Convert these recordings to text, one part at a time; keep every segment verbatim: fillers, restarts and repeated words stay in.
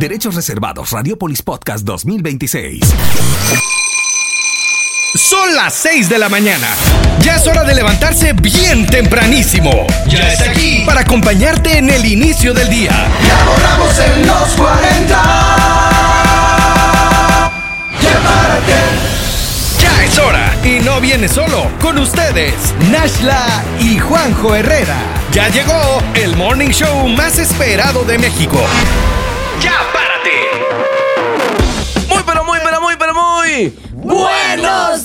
Derechos reservados. Radiopolis Podcast dos mil veintiséis. Son las seis de la mañana. Ya es hora de levantarse bien tempranísimo. Ya está aquí para acompañarte en el inicio del día. Ya volamos en los cuarenta. Prepárate. Ya es hora y no viene solo. Con ustedes, Nashla y Juanjo Herrera. Ya llegó el morning show más esperado de México. ¡Ya párate! Muy, pero muy, pero muy, pero muy... ¡Buenos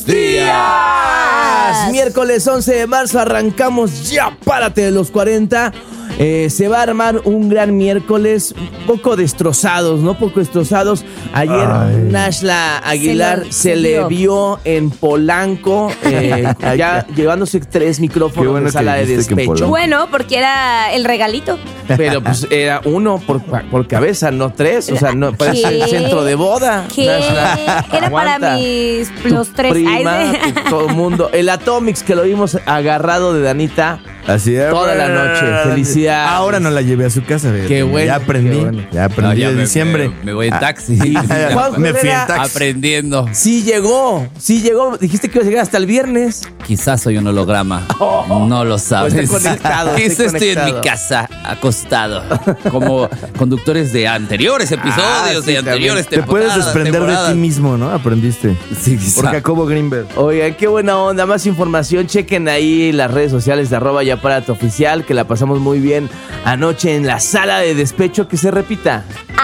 días! Miércoles once de marzo arrancamos Ya Párate de los cuarenta. Eh, se va a armar un gran miércoles, un poco destrozados, ¿no? Poco destrozados. Ayer Ay. Nashla Aguilar se, lo, se, se le vio en Polanco, eh, ya llevándose tres micrófonos bueno de sala de despecho. Bueno, porque era el regalito. Pero pues era uno por, por cabeza, no tres. O sea, no parece el centro de boda. ¿Qué? Nashla, era aguanta. Para mis los tres. Prima, todo el mundo. El Atomics que lo vimos agarrado de Danita. Así es. Toda la noche. Felicidades. Ahora no la llevé a su casa. Fíjate. Qué bueno. Ya aprendí. Bueno. Ya aprendí no, ya de me, diciembre. Me, me voy en taxi. Ah, me fui en taxi. Aprendiendo. Sí llegó. Sí llegó. Dijiste que iba a llegar hasta el viernes. Quizás soy un holograma. Oh, no lo sabes. Estoy conectado. Quizás estoy, estoy en mi casa, acostado. Como conductores de anteriores episodios, ah, sí, de anteriores temporadas. Te puedes desprender temporadas. de ti mismo, ¿no? Aprendiste. Sí, quizá. Por Jacobo Greenberg. Oigan, qué buena onda. Más información, chequen ahí las redes sociales de arroba Ya Párate Oficial, que la pasamos muy bien anoche en la sala de despecho. Que se repita.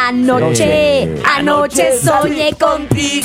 Anoche, sí. anoche soñé contigo.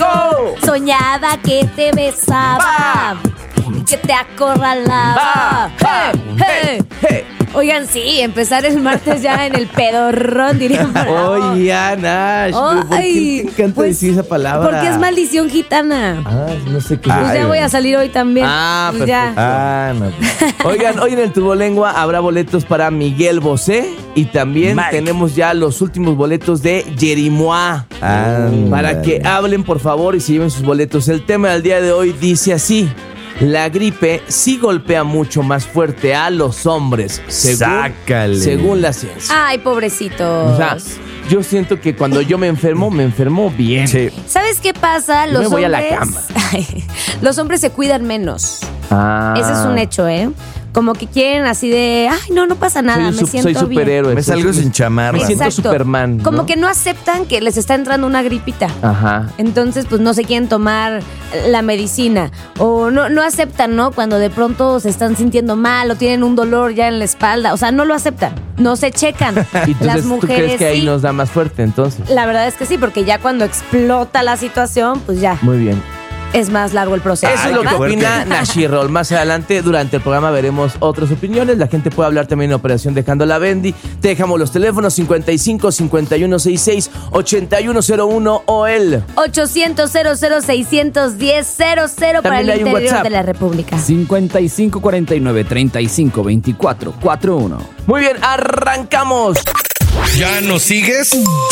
Soñaba que te besaba, que te acorralaba. Hey, hey, hey. Oigan, sí, empezar el martes ya en el pedorrón, dirían. Oye, Ana, oh, ¿por qué te encanta pues, decir esa palabra? Porque es maldición gitana. Ah, no sé qué. Pues ay, ya voy a salir hoy también. Ah, pues perfecto. Ya. Ah, no. Oigan, hoy en el Turbolengua habrá boletos para Miguel Bosé y también Mike. Tenemos ya los últimos boletos de Jerimois. Ah, para que hablen, por favor, y se lleven sus boletos. El tema del día de hoy dice así: la gripe sí golpea mucho más fuerte a los hombres, según, Sácale. según la ciencia. Ay, pobrecitos. O sea, yo siento que cuando yo me enfermo, me enfermo bien. Sí. ¿Sabes qué pasa? Yo los me voy hombres, a la cama. Ay, los hombres se cuidan menos. Ah. Ese es un hecho, ¿eh? Como que quieren así de, ay, no, no pasa nada, soy me siento soy superhéroe, bien. Me salgo sin chamarra. Me siento Exacto. Superman, ¿no? Como que no aceptan que les está entrando una gripita. Ajá. Entonces, pues no se quieren tomar la medicina. O no, no aceptan, ¿no? Cuando de pronto se están sintiendo mal o tienen un dolor ya en la espalda. O sea, no lo aceptan. No se checan. ¿Y entonces, las mujeres tú crees que ahí sí. nos da más fuerte, entonces? La verdad es que sí, porque ya cuando explota la situación, pues ya. Muy bien. Es más largo el proceso. Eso es lo que opina Nashi Roll. Más adelante, durante el programa, veremos otras opiniones. La gente puede hablar también en Operación Dejando la Bendy. Te dejamos los teléfonos cincuenta y cinco, cincuenta y uno sesenta y seis, ochenta y uno cero uno o el ochocientos, cero cero, seiscientos diez, cero cero para el interior de la República. cincuenta y cinco, cuarenta y nueve, treinta y cinco, veinticuatro, cuarenta y uno. Muy bien, arrancamos. ¿Ya nos sigues?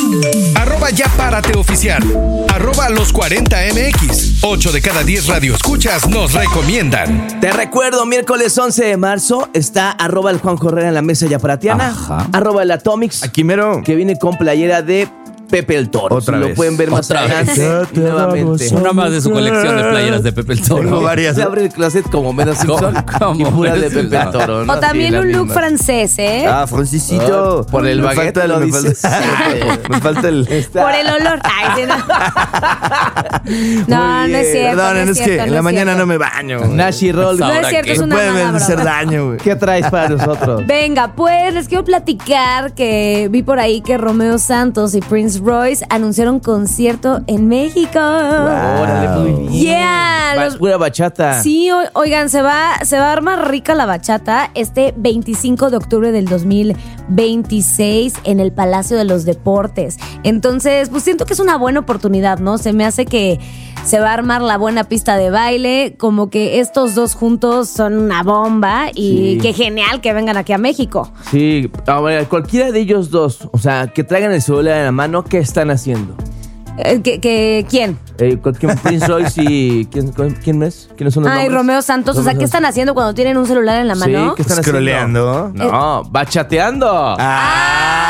Arroba Ya Párate Oficial. Arroba Los cuarenta M X. ocho de cada diez radioescuchas nos recomiendan. Te recuerdo, miércoles once de marzo está arroba el Juanjo Herrera en la mesa yaparatiana. Ajá. Arroba el Atomics. Aquí mero. Que viene con playera de Pepe el Toro. Otra si vez. Lo pueden ver más Otra adelante. Nuevamente. Una más de su colección de playeras de Pepe el Toro. Tengo varias. Se abre el closet como Menos Simpson y pura de Pepe el Toro, ¿no? O también sí, un look misma. francés, ¿eh? Ah, Francisito. Oh, por el me baguette falta el, lo me, dices. falta, me falta el... Está. Por el olor. Ay, sí, no. No, no es cierto. Perdón, no es, es que cierto, en no la es mañana cierto. no me baño. Güey. Nashi Roll. No es cierto, es una puede mala hacer broma. daño, güey. ¿Qué traes para nosotros? Venga, pues les quiero platicar que vi por ahí que Romeo Santos y Prince Royce anunciaron concierto en México. Wow, órale, muy bien. Yeah, Va, los- pura bachata. Sí, o- oigan, se va, se va a armar rica la bachata este veinticinco de octubre del dos mil veintiséis en el Palacio de los Deportes. Entonces, pues siento que es una buena oportunidad, ¿no? Se me hace que se va a armar la buena pista de baile, como que estos dos juntos son una bomba y Sí. qué genial que vengan aquí a México. Sí, a ver, cualquiera de ellos dos, o sea, que traigan el celular en la mano, ¿qué están haciendo? Eh, ¿que, que, ¿Quién? Eh, ¿quién, Prince Royce y ¿quién, quién es? ¿Quiénes son los Ay, nombres? Romeo Santos. O sea, ¿qué están haciendo cuando tienen un celular en la mano? Sí, ¿qué están Scrolleando. haciendo? No, bachateando. Ah. Ay,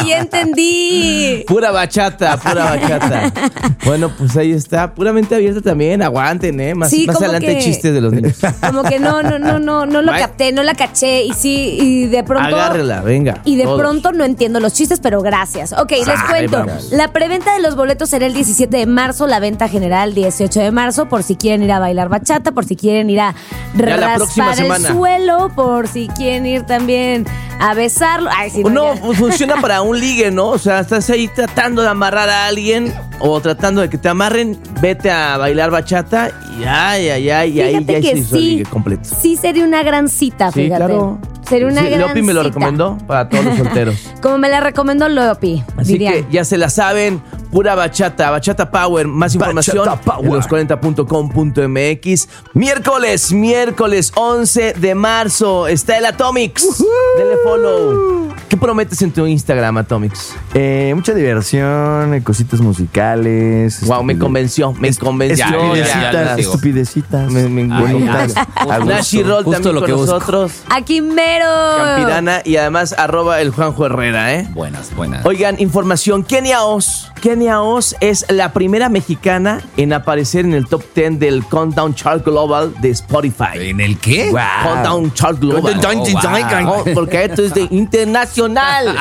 ya entendí. Pura bachata, pura bachata. Bueno, pues ahí está. Puramente abierta también. Aguanten, ¿eh? Más, Sí, más como adelante que- chistes de los niños. Como que no, no, no, no, no lo Ay. capté, no la caché. Y sí, y de pronto. Agárrela, venga. Y de todos. pronto no entiendo los chistes, pero gracias. Ok, les Ahí cuento. vamos. La preventa de los boletos será el diecisiete de marzo, la venta general dieciocho de marzo, por si quieren ir a bailar bachata, por si quieren ir a Ya la próxima raspar el semana. suelo, por si quieren ir también a besarlo. Ay, sí, no, No, ya. pues funciona para un ligue, ¿no? O sea, estás ahí tratando de amarrar a alguien o tratando de que te amarren, vete a bailar bachata y ay, ay, ay, y ahí Fíjate ya que se hizo el sí, ligue completo. sí sería una gran cita, Sí, fíjate. claro. Sería una Sí, gran Leopi me lo cita. recomendó para todos los solteros. Como me la recomendó Leopi, Así diría. que ya se la saben, pura bachata, bachata power, más información Bachata power. en los cuarenta punto com punto m x. Miércoles, miércoles once de marzo está el Atomics. Dele follow. ¿Qué prometes en tu Instagram, Atomics? Eh, mucha diversión, eh, cositas musicales. Wow, me estupide- convenció, me convenció. ya, ya, ya, Estupidecitas, ya, sigo. estupidecitas. Me- me- Ay, bonitas. ya. A gusto. Nashi Roll Justo también lo con que busco. nosotros. Aquí mero. Campirana y además arroba el Juanjo Herrera, ¿eh? Buenas, buenas. Oigan, información. Kenia Oz. Kenia Oz es la primera mexicana en aparecer en el top diez del Countdown Chart Global de Spotify. ¿En el qué? Countdown Chart Global. Countdown, Oh, countdown. wow. Oh, porque esto es de internacional.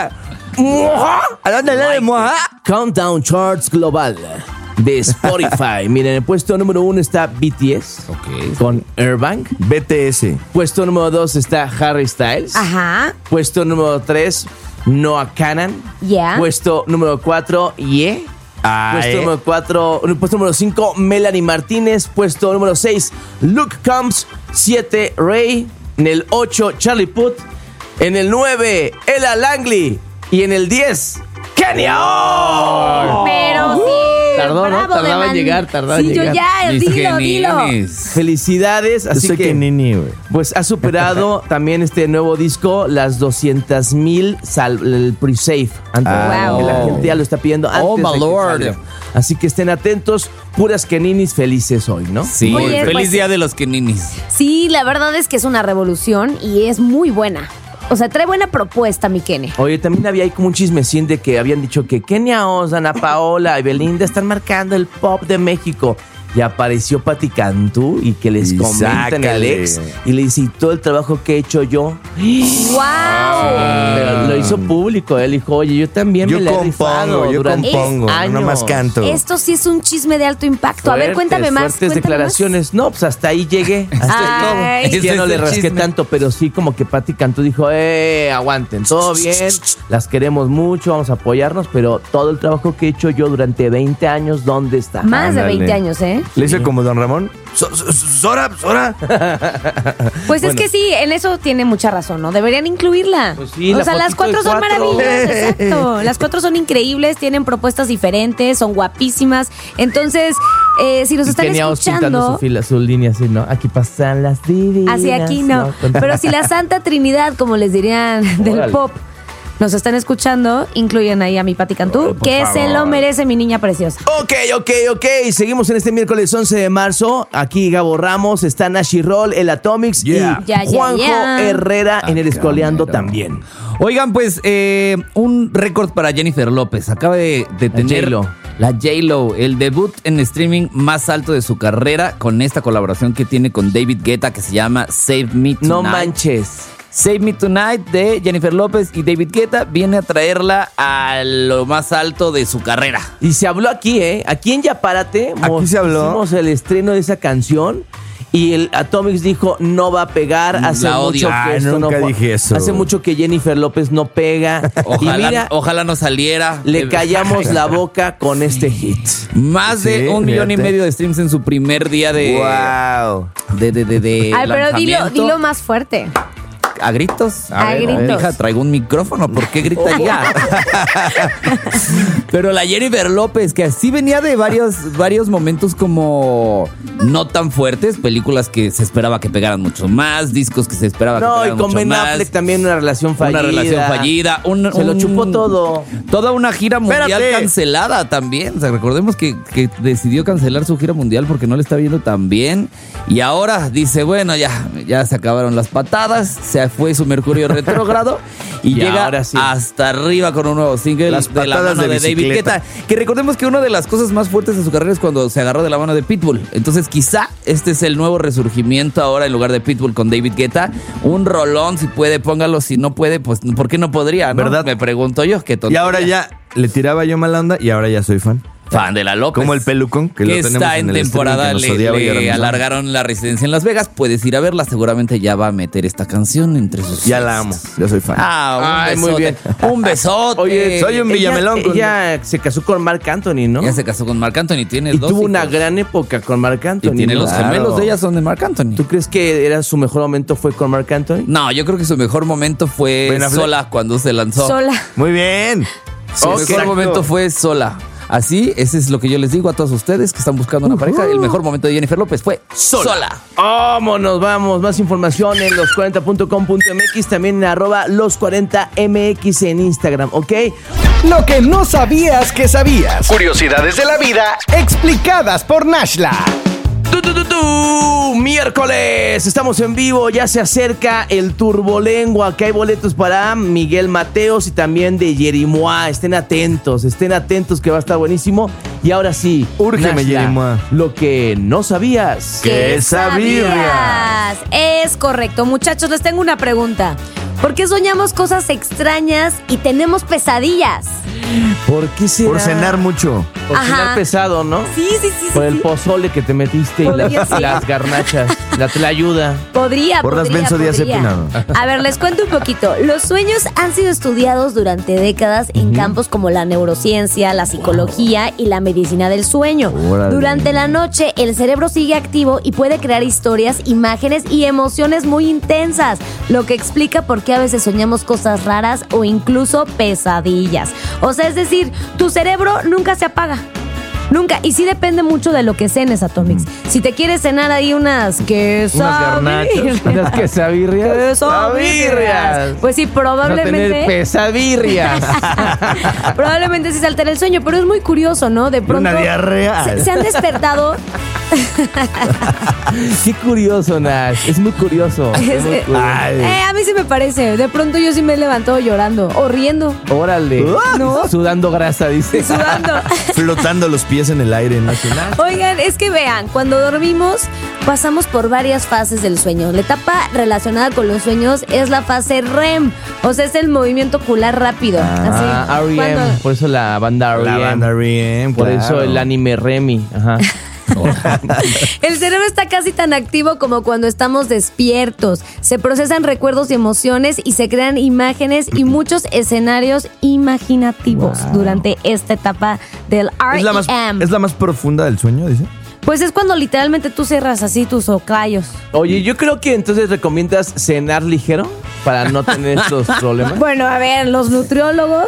¿A dónde le demos, ah? Countdown Charts Global de Spotify. Miren, en el puesto número uno está B T S Ok. con Airbag. B T S. Puesto número dos está Harry Styles. Ajá. Puesto número tres, Noah Kanan. Ya. Puesto número cuatro, Ye. Ah, Puesto eh. número cuatro, puesto número cinco, Melanie Martínez. Puesto número seis, Luke Combs. siete, Ray. En el ocho, Charlie Puth. En el nueve, Ella Langley. Y en el diez, Kenia Oz. Pero sí. Tardó, ¿no? bravo, Tardaba en de man- llegar, tardaba en sí, llegar. yo ya, Mis dilo, dilo. geniones. Felicidades. Yo Así soy que, Kenini, güey. pues ha superado también este nuevo disco las doscientas mil el pre-save. Antes Ah, wow. que la gente ya lo está pidiendo antes Oh, my de que lord. salga. Así que estén atentos, puras Keninis felices hoy, ¿no? Sí, Oye, feliz pues- día de los Keninis. Sí, la verdad es que es una revolución y es muy buena. O sea, trae buena propuesta, mi Kene. Oye, también había ahí como un chismecín de que habían dicho que Kenia Oz, Ana Paola y Belinda están marcando el pop de México. Y apareció Pati Cantú y que les Y comentan el sácale. ex y le dice, ¿y todo el trabajo que he hecho yo? ¡Wow! Pero lo hizo público. Él dijo, oye, yo también Yo me la he rifado compongo, yo durante compongo, años. no más canto. Esto sí es un chisme de alto impacto. a ver, Fuertes, cuéntame más. Fuertes cuéntame declaraciones. No, pues hasta ahí llegué. Hasta Ay. ahí todo. Es que Ese no es le el rasqué chisme. tanto, pero sí como que Pati Cantú dijo, eh, aguanten, todo bien, las queremos mucho, vamos a apoyarnos, pero todo el trabajo que he hecho yo durante veinte años, ¿dónde está? más. Más de Ándale. veinte años, ¿eh? Le hizo como Don Ramón. So- so- so- Sora, Sora. Pues es Bueno. que sí, en eso tiene mucha razón, ¿no? Deberían incluirla. Pues sí, o la sea, las fotito de cuatro son cuatro. maravillosas, exacto. Las cuatro son increíbles, tienen propuestas diferentes, son guapísimas. Entonces, eh, si nos Y están Kenia Oz pintando escuchando, su, fila, su línea así, ¿no? Aquí pasan las divinas. hacia aquí no. Pero si la Santa Trinidad, como les dirían del Órale. pop, nos están escuchando, incluyen ahí a mi Pati Cantú, que se lo merece, mi niña preciosa. Ok, ok, ok. Seguimos en este miércoles once de marzo. Aquí Gabo Ramos, está Nashi Roll, el Atomics Yeah. y Ya, ya, Juanjo ya. Herrera en el Ah, Escoleando cabrón. también. Oigan, pues eh, un récord para Jennifer López. Acaba de, de La tener J-Lo. la J-Lo, el debut en streaming más alto de su carrera con esta colaboración que tiene con David Guetta que se llama Save Me Tonight. No manches. Save Me Tonight de Jennifer López y David Guetta viene a traerla a lo más alto de su carrera. Y se habló aquí, ¿eh? Aquí en Ya Párate. Aquí mos- se habló. Hicimos el estreno de esa canción. Y el Atomics dijo, no va a pegar. Hace La odio. mucho que Ay, esto nunca no dije eso. Hace mucho que Jennifer López no pega. Ojalá, y mira, ojalá no saliera. le Eh, callamos la boca con este hit. Más de Sí, un millón y fíjate. medio de streams en su primer día de. Wow. De, de, de, de Ay, pero dilo, lanzamiento. dilo más fuerte. ¿A gritos? A ver, gritos. Hija, traigo un micrófono, ¿por qué grita ya? Pero la Jennifer López, que así venía de varios, varios momentos como no tan fuertes, películas que se esperaba que pegaran mucho más, discos que se esperaba que No, y pegaran con mucho Ben más. Affleck también una relación fallida. Una relación fallida. un- Se lo un- chupó todo. Toda una gira mundial Espérate. cancelada también. O sea, recordemos que, que decidió cancelar su gira mundial porque no le está viendo tan bien. Y ahora dice, bueno, ya, ya se acabaron las patadas. Se fue su Mercurio retrógrado. y, Y llega ahora sí. hasta arriba con un nuevo single Las de la patadas mano de de, David bicicleta. Guetta. Que recordemos que una de las cosas más fuertes de su carrera es cuando se agarró de la mano de Pitbull. Entonces quizá este es el nuevo resurgimiento ahora en lugar de Pitbull con David Guetta. Un rolón, si puede, póngalo. Si no puede, pues ¿por qué no podría? ¿no? ¿Verdad? Me pregunto yo. Qué Y tontería. ahora ya le tiraba yo mala onda y ahora ya soy fan. Fan de la López. Como el pelucón que, que lo tenemos está en el streaming, temporada, que nos le, odiaba y ahora le nos ama. alargaron la residencia en Las Vegas. Puedes ir a verla, seguramente ya va a meter esta canción entre sus. Ya la amo, ya soy fan. Ah, un Ay, muy besote. bien. Un besote. Oye, soy un ella- Villamelón con- Ella se casó con Marc Anthony, ¿no? Ya se casó con Marc Anthony, tiene Y dos tuvo una hijos. gran época con Marc Anthony. Y tiene ¿no? los Claro. gemelos de ella son de Marc Anthony. ¿Tú crees que era su mejor momento fue con Marc Anthony? No, yo creo que su mejor momento fue Ben Affleck. sola cuando se lanzó. Sola. Muy bien. Su Ok. mejor Exacto. momento fue sola. Así, ese es lo que yo les digo a todos ustedes que están buscando una pareja. El mejor momento de Jennifer López fue sola. Vámonos, vamos. Más información en los cuarenta punto com punto m x, también en arroba los cuarenta m x en Instagram, ¿ok? Lo que no sabías que sabías. Curiosidades de la vida explicadas por Nashla. ¡Tu, tu, tu, tu! Miércoles, estamos en vivo, ya se acerca el Turbolengua, que hay boletos para Miguel Mateos y también de Yerimoa. Estén atentos, estén atentos que va a estar buenísimo. Y ahora sí, Úrgeme, Nashla, Yerimoa. lo que no sabías. ¿Qué sabías? Es correcto. Muchachos, les tengo una pregunta. ¿Por qué soñamos cosas extrañas y tenemos pesadillas? ¿Por qué será? Por cenar mucho. Por cenar Ajá. pesado, ¿no? Sí, sí, sí. Por sí, el sí. pozole que te metiste y Podría las, ser. las garnachas, la tlayuda. Podría, Por las podría, benzodiazepinas. podría. A ver, les cuento un poquito. Los sueños han sido estudiados durante décadas en campos como la neurociencia, la psicología y la medicina del sueño. Órale. Durante la noche, el cerebro sigue activo y puede crear historias, imágenes y emociones muy intensas, lo que explica por qué a veces soñamos cosas raras o incluso pesadillas. O sea, es decir, tu cerebro nunca se apaga. Nunca. Y sí depende mucho de lo que cenes, Atomix. Si te quieres cenar ahí unas quesabirrias. Unas quesabirrias. Quesabirrias. Pues sí, Vas a tener probablemente. pesadillas. Probablemente sí se altera el sueño, pero es muy curioso, ¿no? De pronto. Una diarrea. Se, se han despertado. Qué curioso, Nash. Es muy curioso. Es muy curioso. Ay. Eh, a mí sí me parece. De pronto yo sí me he levantado llorando o riendo. Órale. No. Sudando grasa, dice. Sudando. Flotando los pies en el aire nacional. Oigan, es que vean, cuando dormimos pasamos por varias fases del sueño. La etapa relacionada con los sueños es la fase R E M, o sea, es el movimiento ocular rápido. Ah, así. R E M. Cuando- Por eso la banda R E M. La banda R E M, Por claro. eso el anime Remy. Ajá. El cerebro está casi tan activo como cuando estamos despiertos. Se procesan recuerdos y emociones y se crean imágenes y muchos escenarios imaginativos durante esta etapa del R ¿Es la, más, E M. ¿Es la más profunda del sueño, dice? Pues es cuando literalmente tú cierras así tus oclayos. Oye, yo creo que entonces recomiendas cenar ligero para no tener estos problemas. Bueno, a ver, los nutriólogos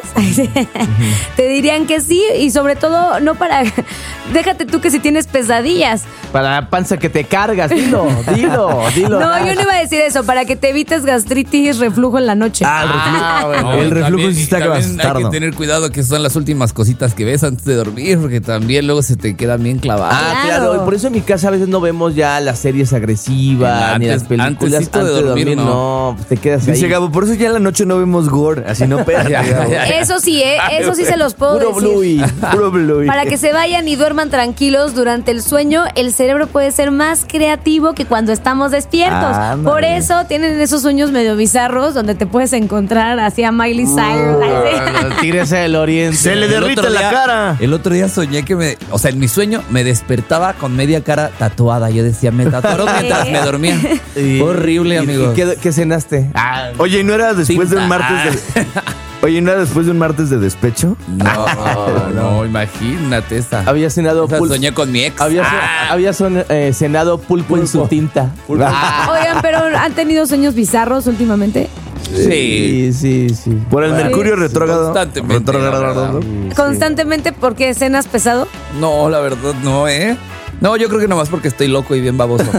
te dirían que sí y sobre todo no para... Déjate tú que si tienes pesadillas. Para la panza que te cargas. Dilo, dilo, dilo. No, Nash. yo no iba a decir eso, para que te evites gastritis, reflujo en la noche. Ah, el reflujo. Ah, bueno. No, el reflujo también- sí está también hay bastardo. que tener cuidado que son las últimas cositas que ves antes de dormir, porque también luego se te quedan bien clavadas. Ah, Claro. claro. Por eso en mi casa a veces no vemos ya las series agresivas Antes- ni las películas. antesito de dormir, no. no. Pues te quedas ahí. Dice Gabo, por eso ya en la noche no vemos gore, así no pega. Gabo. Eso sí, ¿eh? Eso sí se los puedo Puro decir. bluey. Puro Bluey. Para que se vayan y duerman tranquilos durante el sueño, el cerebro puede ser más creativo que cuando estamos despiertos. Ándale. Por eso tienen esos sueños medio bizarros donde te puedes encontrar así a Miley Cyrus. Ay, sí. Tírese del oriente. Se le El derrite otro la día- cara. El otro día soñé que me... O sea, en mi sueño me despertaba con media cara tatuada. Yo decía, me tatuaron mientras me dormía. Y- Horrible, y- amigo. ¿Y qué, qué cenaste? Ah, Oye, ¿y no era después de un Tinta. martes de... Oye, ¿no era después de un martes de despecho? No, no, imagínate esa. había cenado Esa pulpo. soñé con mi ex. Había, Ah. había son- eh, cenado pulpo, en su tinta. Ah, Oigan, pero ¿han tenido sueños bizarros últimamente? sí, sí, sí. Por el Sí. Mercurio retrógrado. Constantemente, Retrógrado. Constantemente porque cenas pesado. No, la verdad no, ¿eh? No, yo creo que nomás porque estoy loco y bien baboso.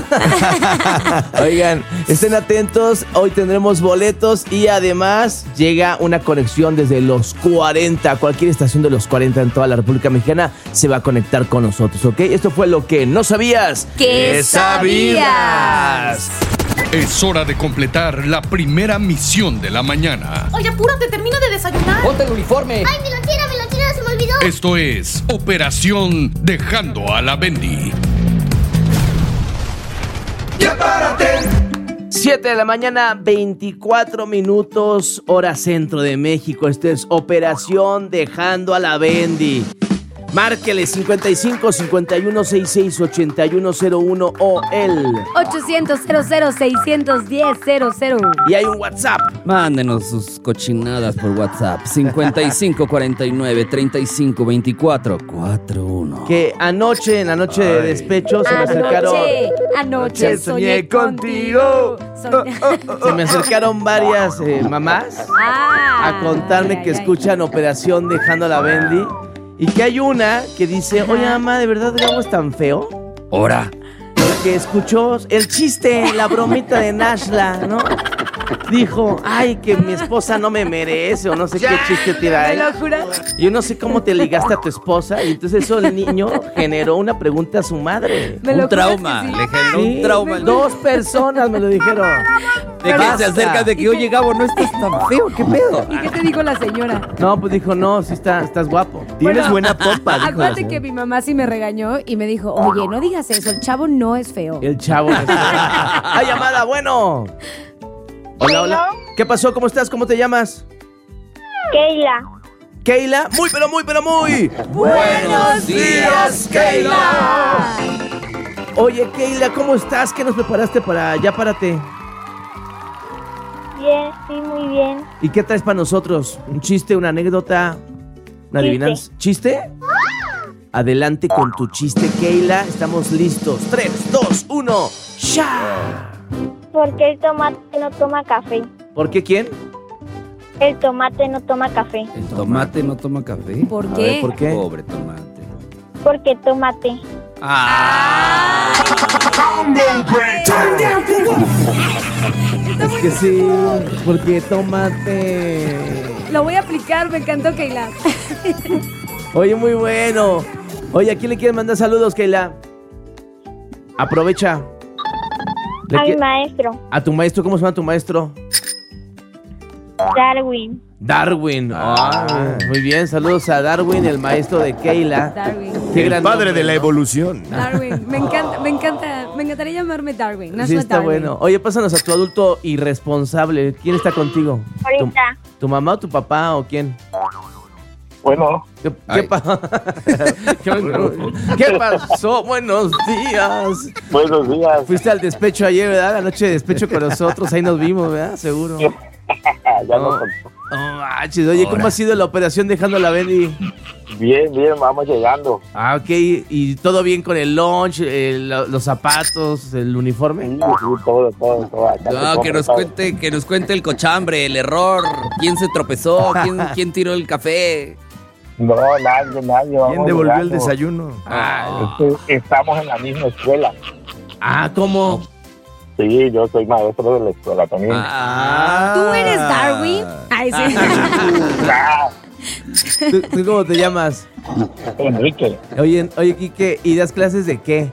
Oigan, estén atentos, hoy tendremos boletos y además llega una conexión desde los cuarenta, cualquier estación de los cuarenta en toda la República Mexicana se va a conectar con nosotros, ¿ok? Esto fue lo que no sabías. ¿Qué sabías? Es hora de completar la primera misión de la mañana. Oye, apúrate, termina de desayunar. Ponte el uniforme. Ay, mi lonchera, mi lonchera, se me olvidó. Esto es Operación Dejando a la Bendy. Ya párate. siete de la mañana, veinticuatro minutos, hora centro de México. Esto es Operación Dejando a la Bendy. Márquele cincuenta y cinco, cincuenta y uno, sesenta y seis, ochenta y uno cero uno o el... ochocientos, cero cero, seiscientos diez, cero cero. Y hay un WhatsApp. Mándenos sus cochinadas por WhatsApp. cincuenta y cinco, cuarenta y nueve, treinta y cinco, veinticuatro, cuarenta y uno. Que anoche, en la noche de despecho, se me acercaron... Anoche, anoche soñé contigo. Soñé- Se me acercaron varias eh, mamás Ah, a contarme ay, que ay, ay. escuchan Operación Dejando a la Bendy. Y que hay una que dice, oye mamá, ¿de verdad Gabo es tan feo? Ahora. Que escuchó el chiste, la bromita de Nashla, ¿no? Dijo, ay, que mi esposa no me merece, o no sé qué chiste tira ¿Me ahí. lo juras? Yo no sé cómo te ligaste a tu esposa. Y entonces eso el niño generó una pregunta a su madre. ¿Me lo Un juras trauma. que sí? Le generó Sí, un trauma. Dos personas me lo dijeron. De que Basta. se acercan de que, oye, Gabo, no estás tan feo. ¿Qué pedo? ¿Y qué te dijo la señora? No, pues dijo, no, sí está, estás guapo. Tienes buena popa, dijo la Acuérdate señora. que mi mamá sí me regañó y me dijo, oye, no digas eso, el chavo no es feo. El chavo. ¡Ay, llamada! Bueno. Hola, hola. ¿Qué pasó? ¿Cómo estás? ¿Cómo te llamas? Keila. Keila. Muy, pero muy, pero muy. ¡Buenos días, Keila! Oye, Keila, ¿cómo estás? ¿Qué nos preparaste para Ya Párate? Bien, sí, muy bien. ¿Y qué traes para nosotros? ¿Un chiste, una anécdota, una adivinanza? ¿Chiste? Adelante con tu chiste, Keila. Estamos listos. tres, dos, uno. ¡Ya! ¿Por qué el tomate no toma café? ¿Por qué quién? El tomate no toma café. El tomate no toma café. ¿Por A qué? ver, ¿por qué? Pobre tomate. Porque tomate. Ah. Es que sí, porque tómate. Lo voy a aplicar, me encantó, Keila. Oye, muy bueno. Oye, ¿a quién le quieres mandar saludos, Keila? Aprovecha. Le A mi qui- maestro, A tu maestro, ¿cómo se llama tu maestro? Darwin. Darwin. Ah, muy bien, saludos a Darwin, el maestro de Keila. Darwin. Qué El gran padre nombre, de la ¿no? evolución. Darwin, me encanta, me encanta, me encantaría llamarme Darwin. Sí, National está Darwin. bueno. Oye, pásanos a tu adulto irresponsable. ¿Quién está contigo? ¿Tu, Ahorita. tu mamá o tu papá o quién? Bueno, ¿Qué, qué, Ay. pa- ¿Qué- qué pasó? Buenos días. buenos días. Fuiste al despecho ayer, ¿verdad? La noche de despecho con nosotros. Ahí nos vimos, ¿verdad? Seguro. ya No. no. No manches. Oye, ¿cómo ha sido la operación dejando la Bendy? Bien, bien, vamos llegando. Ah, ok. ¿Y todo bien con el lunch, el- los zapatos, el uniforme? Sí, sí, todo, todo, todo. Acá se No, come que nos todo. cuente, que nos cuente el cochambre, el error, quién se tropezó, quién, quién tiró el café. No, nadie, nadie. ¿Quién vamos devolvió el llegando. desayuno? Ah, Este, Estamos en la misma escuela. ah, ¿cómo? Sí, yo soy maestro de la escuela también. Ah. ¿Tú eres Darwin? Ay, sí. Ah, ¿Tú, tú cómo te llamas? Enrique, Oye, oye, Quique, ¿y das clases de qué?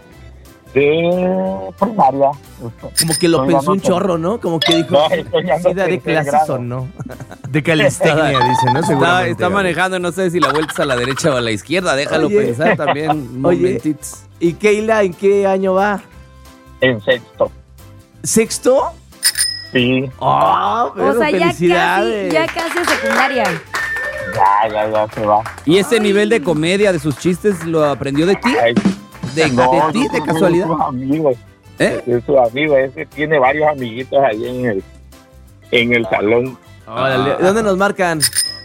de primaria. Como que lo Estoy pensó un dando- chorro, ¿no? Como que dijo, No, estoy dando ¿sí daré tercer clases grado. o no? De calistenia, dice, ¿no? Está, Seguramente. está manejando, no sé si la vuelta es a la derecha o a la izquierda. Déjalo Oye. pensar también un Oye. momentito. ¿Y Keila en qué año va? En sexto. ¿Sexto? Sí, ¡Oh, O sea, ya casi, felicidades! ya casi secundaria. ya, ya, ya se va. ¿Y ese nivel de comedia de sus chistes lo aprendió de ti? Ay, ¿De, no, de yo ti, de creo que casualidad? Es su amigo, ¿Eh? es su amigo. Ese tiene varios amiguitos ahí en el, en el salón. Órale, ¿de dónde nos marcan?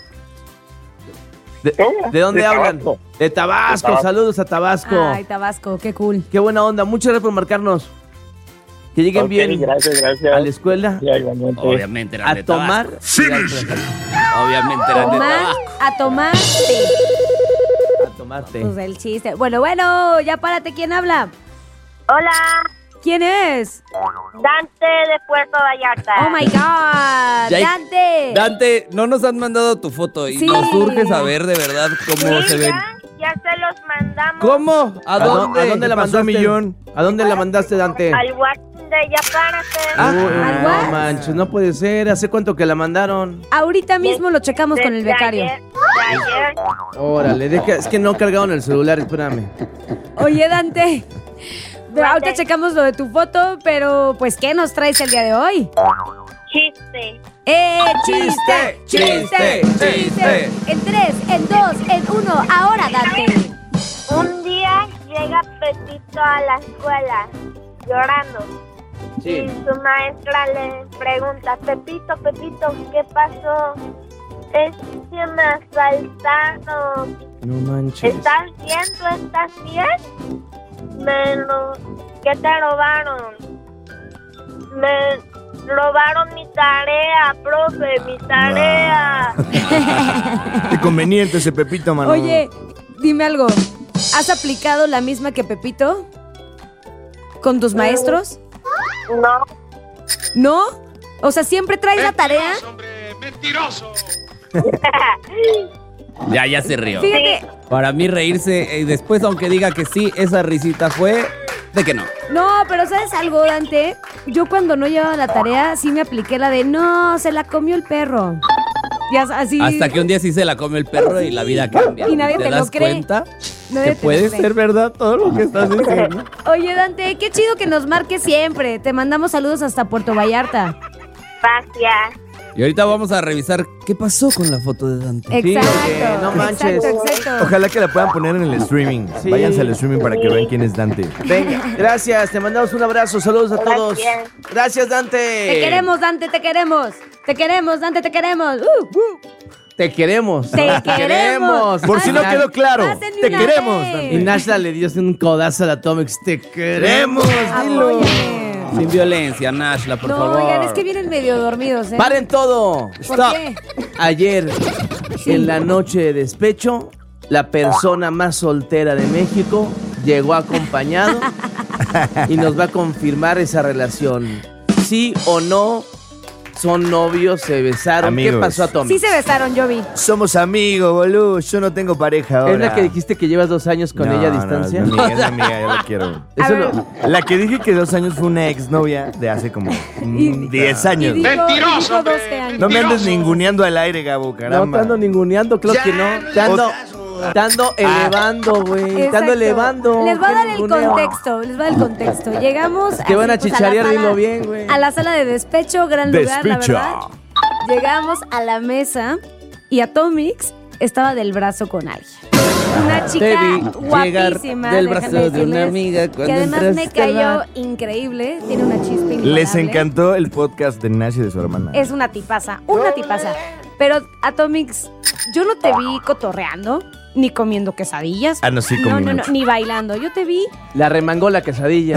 ¿De, de dónde De hablan? Tabasco. De Tabasco. De Tabasco. Saludos a Tabasco. Ay, Tabasco, qué cool. Qué buena onda. Muchas gracias por marcarnos. Que lleguen Ok, bien gracias, gracias. a la escuela Ya, igualmente. Obviamente eran a de tomar. Tabasco. Obviamente eran de Tomar, Tabasco. a tomar. A tomarte. Pues el chiste. Bueno, bueno, ya párate. ¿Quién habla? Hola, ¿Quién es? Dante de Puerto Vallarta. Oh my God, Ya hay- Dante. Dante, no nos han mandado tu foto y Sí. nos urge saber de verdad cómo Sí, se ven. ya, ya se los mandamos ¿Cómo? ¿A ¿A dó- dónde? ¿A dónde la ¿Qué pasó, mandaste? millón? ¿A dónde la mandaste, Dante? al WhatsApp de Ya Párate. Ah, ¿al no what? manches, no puede ser. ¿Hace cuánto que la mandaron? Ahorita mismo lo checamos con el Desde becario. ayer, de ayer. Órale, deja- es que no cargaron el celular, espérame. Oye, Dante, ahorita checamos lo de tu foto, pero pues, ¿qué nos traes el día de hoy? Chiste. ¡Eh, chiste! ¡Chiste! chiste, ¡Chiste! En tres, en dos, en uno, ahora, Dante. Un día llega Pepito a la escuela llorando. Sí. Y su maestra le pregunta, Pepito, Pepito, ¿qué pasó? Es que me asaltaron. No manches. ¿Estás bien? ¿Tú estás bien? Me lo... ¿Qué te robaron? Me robaron mi tarea, profe, mi tarea. Qué conveniente ese Pepito, mano. Oye, dime algo. ¿Has aplicado la misma que Pepito? ¿Con tus maestros? No. ¿No? O sea, ¿siempre traes la tarea? Ya, ya se rió. Fíjate, Para mí reírse, y después aunque diga que sí, esa risita fue de que no. no, pero ¿sabes algo, Dante? Yo cuando no llevaba la tarea, sí me apliqué la de, no, se la comió el perro. Ya así. Hasta que un día sí se la come el perro y la vida cambia. Y nadie ¿Te te lo das cree. cuenta? Nadie Que te lo puede cree. ser verdad todo lo que estás diciendo. Oye, Dante, qué chido que nos marques siempre. Te mandamos saludos hasta Puerto Vallarta. Gracias. Y ahorita vamos a revisar qué pasó con la foto de Dante. Exacto. oye, no manches. Exacto, exacto. Ojalá que la puedan poner en el streaming. Sí. Váyanse al streaming para que vean quién es Dante. Venga, gracias, te mandamos un abrazo, saludos a todos. Gracias. Gracias, Dante. Te queremos, Dante, te queremos. Te queremos, Dante, te queremos. Uh, uh. Te queremos. Te queremos. Por si no Hacen- quedó claro, hacen te una queremos, vez. Dante. Y Nashla le dio un codazo a la Atomics. Te queremos. Apóyame. Sin violencia, Nashla, por No, favor. oigan, es que vienen medio dormidos, ¿eh? Paren todo. ¿Por Stop. qué? Ayer, en la noche de despecho, la persona más soltera de México llegó acompañado y nos va a confirmar esa relación. Sí o no, son novios, se besaron. ¿Qué Amigos. pasó, Atomics? Sí se besaron, yo vi. Somos amigos, boludo. Yo no tengo pareja ahora. ¿Es la que dijiste que llevas dos años con No, ella a no, distancia? es mi amiga, es mi amiga, yo la quiero. A Eso ver. lo- La que dije que dos años fue una exnovia de hace como mm, diez Y años. dijo, dijo doce años. No me andes ninguneando al aire, Gabo, No caramba. te ando ninguneando, creo que no. Te ando, te ando elevando, güey. Te ando Exacto. elevando. Les voy a ¿Qué dar el ninguneo? contexto, les voy a dar el contexto. Llegamos Que van a así, pues, chicharear, la sala- dilo bien, güey. A la sala de despecho, gran lugar, la Despecho. verdad. Llegamos a la mesa y Atomix estaba del brazo con alguien. Una chica Te vi llegar guapísima. del déjenme brazo de una decirles, amiga cuando que además me entraste al cayó bar. increíble. Tiene una chispa inigualable. Les encantó el podcast de Nash y de su hermana. Es una tipaza, una tipaza. Pero Atomix, yo no te vi cotorreando, ni comiendo quesadillas. Ah, no, sí comí No, no, no, mucho. ni bailando. Yo te vi, La remangó la quesadilla.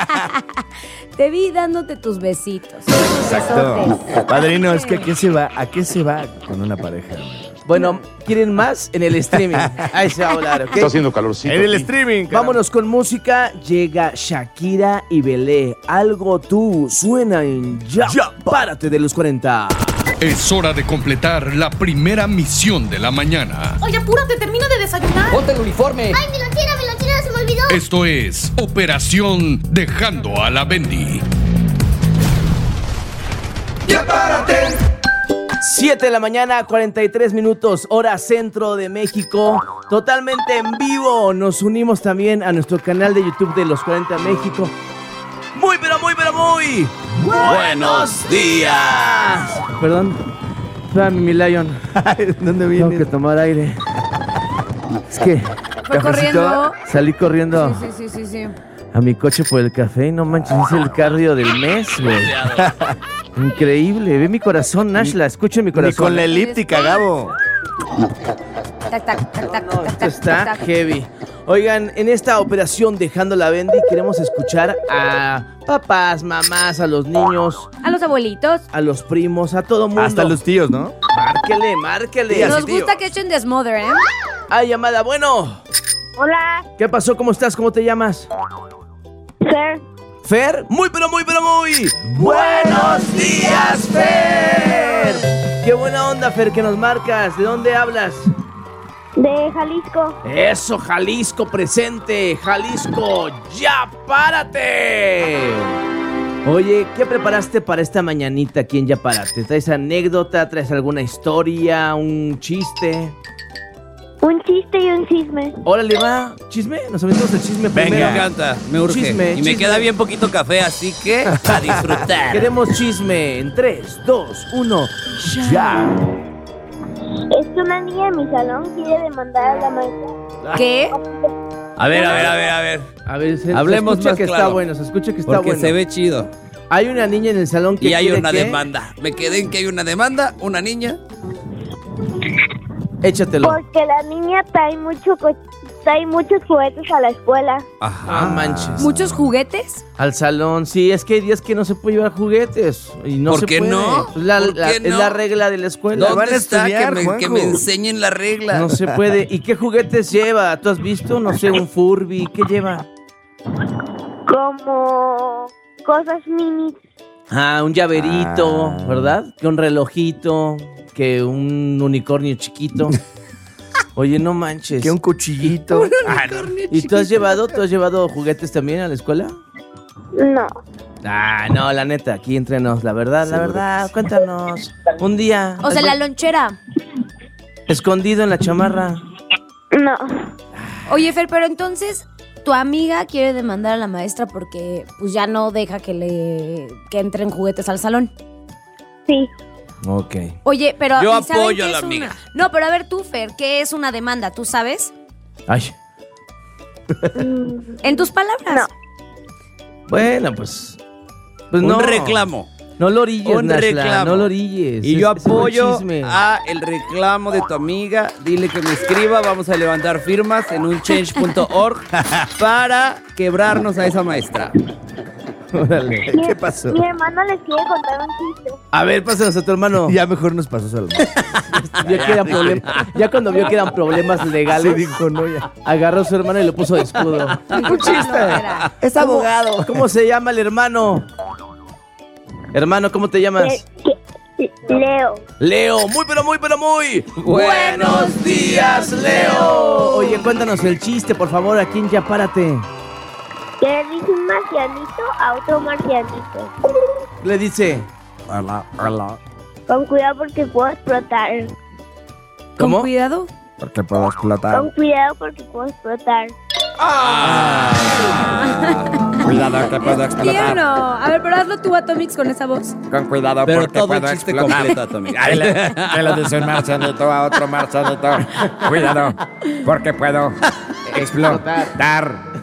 te vi dándote tus besitos. Exacto. Besotes. Padrino, es que ¿a qué se va? ¿A qué se va con una pareja? Bueno, ¿quieren más? En el streaming. Ahí se va a hablar, ¿ok? haciendo calorcito. En el streaming. caramba. Vámonos con música. Llega Shakira y Belé. Algo tú suena en Ya. Ya. Párate de los cuarenta. Es hora de completar la primera misión de la mañana. Oye, apúrate, termino de desayunar. Ponte el uniforme. Ay, mi lonchera, mi lonchera, se me olvidó. Esto es Operación Dejando a la Bendy. Ya párate. siete de la mañana, cuarenta y tres minutos, hora centro de México. Totalmente en vivo. Nos unimos también a nuestro canal de YouTube de Los cuarenta México. Muy, pero muy, pero muy. Buenos días. Perdón. Espérame, mi Lion. ¿Dónde Tengo vienes? que tomar aire. Es que Fue corriendo. salí corriendo Sí, sí, sí, sí, sí. a mi coche por el café y no manches, hice el cardio del mes, güey. Increíble. Ve mi corazón, Nashla. Escucha mi Ni corazón. con la elíptica, Gabo. Tac, tac, tac, tac, No, tac, esto tac, está tac. heavy. Oigan, en esta operación Dejando la Bendy queremos escuchar a papás, mamás, a los niños, A los abuelitos. a los primos, a todo mundo. Hasta los tíos, ¿no? Márquele, márquele. Tías y Nos tíos. gusta que echen desmother, ¿eh? Ay, llamada. Bueno, Hola, ¿qué pasó? ¿Cómo estás? ¿Cómo te llamas? Fer. Fer. Muy, pero muy, pero muy. Buenos días, Fer. Qué buena onda, Fer, que nos marcas. ¿De dónde hablas? De Jalisco. Eso, Jalisco presente. Jalisco, ya párate. Oye, ¿qué preparaste para esta mañanita aquí en Ya Párate? ¿Traes anécdota? ¿Traes alguna historia? ¿Un chiste? Un chiste y un chisme. Órale, va. ¿Chisme? Nos aventamos el chisme Venga, primero. me encanta, me urge. Chisme, y me chisme. queda bien poquito café, así que a disfrutar. Queremos chisme en tres, dos, uno, ya. Es que una niña de mi salón quiere demandar a la maestra. ¿Qué? A ver, a ver, a ver, a ver. A ver, se, Hablemos se escucha más que claro. está bueno, se escucha que está Porque bueno. se ve chido. Hay una niña en el salón que Y hay quiere una que- demanda. Me quedé en que hay una demanda, una niña. Échatelo. Porque la niña trae, mucho co- trae muchos juguetes a la escuela. Ah, manches. ¿Muchos juguetes? Al salón, sí, es que hay días que no se puede llevar juguetes. Y no ¿Por se qué puede. no? Pues la- ¿Por la- qué Es no? la regla de la escuela. ¿Dónde van a está? estudiar, que, me, Juanjo. que me enseñen la regla. No se puede. ¿Y qué juguetes lleva? ¿Tú has visto? No sé, un Furby. ¿Qué lleva? Como cosas mini. Ah, un llaverito, Ah. ¿verdad? Que un relojito, que un unicornio chiquito. Oye, no manches. Que un cuchillito. Ah, no. ¿Y tú has llevado, tú has llevado juguetes también a la escuela? No. Ah, no, la neta, aquí entre nos, la verdad, la verdad, cuéntanos. Un día. O sea, la lonchera. Escondido en la chamarra. No. Oye, Fer, pero entonces tu amiga quiere demandar a la maestra porque pues ya no deja que le que entren juguetes al salón. Sí. Ok. Oye, pero Yo ¿y saben apoyo qué a la es amiga. una? No, pero a ver tú, Fer, ¿qué es una demanda? ¿Tú sabes? Ay. En tus palabras. Bueno, pues. Pues Un no. reclamo. No lo orilles, Un Nashla, reclamo. no lo orilles. Y yo Es- ese fue apoyo chisme. a el reclamo de tu amiga. Dile que me escriba. Vamos a levantar firmas en un change punto org para quebrarnos a esa maestra. Órale. Mi- ¿Qué pasó? Mi hermano les quiere contar un chiste. A ver, pásanos a tu hermano. Ya mejor nos pasó Salma. Vio que eran problemas. Ya cuando vio que eran problemas legales, Se dijo, no, ya. agarró a su hermano y lo puso de escudo. Un chiste. Es ¿Cómo- abogado. ¿Cómo se llama el hermano? Hermano, ¿cómo te llamas? Que- que- Leo. Leo, muy pero muy pero muy buenos días, Leo. Oye, cuéntanos el chiste, por favor, aquí en Ya Párate. Que le dice un marcianito a otro marcianito. Le dice, Hola, hola. Con cuidado porque puedo explotar. ¿cómo? Con cuidado. Porque puedo explotar. Con cuidado porque puedo explotar. Cuidado que puedo Tierno. A ver, pero hazlo tú, Atomix, con esa voz. Con cuidado Pero porque todo el puedo chiste explotar. completo, tu amiga. ¿Qué le, qué le dice un marcianito a otro marcianito? Cuidado, porque puedo explotar.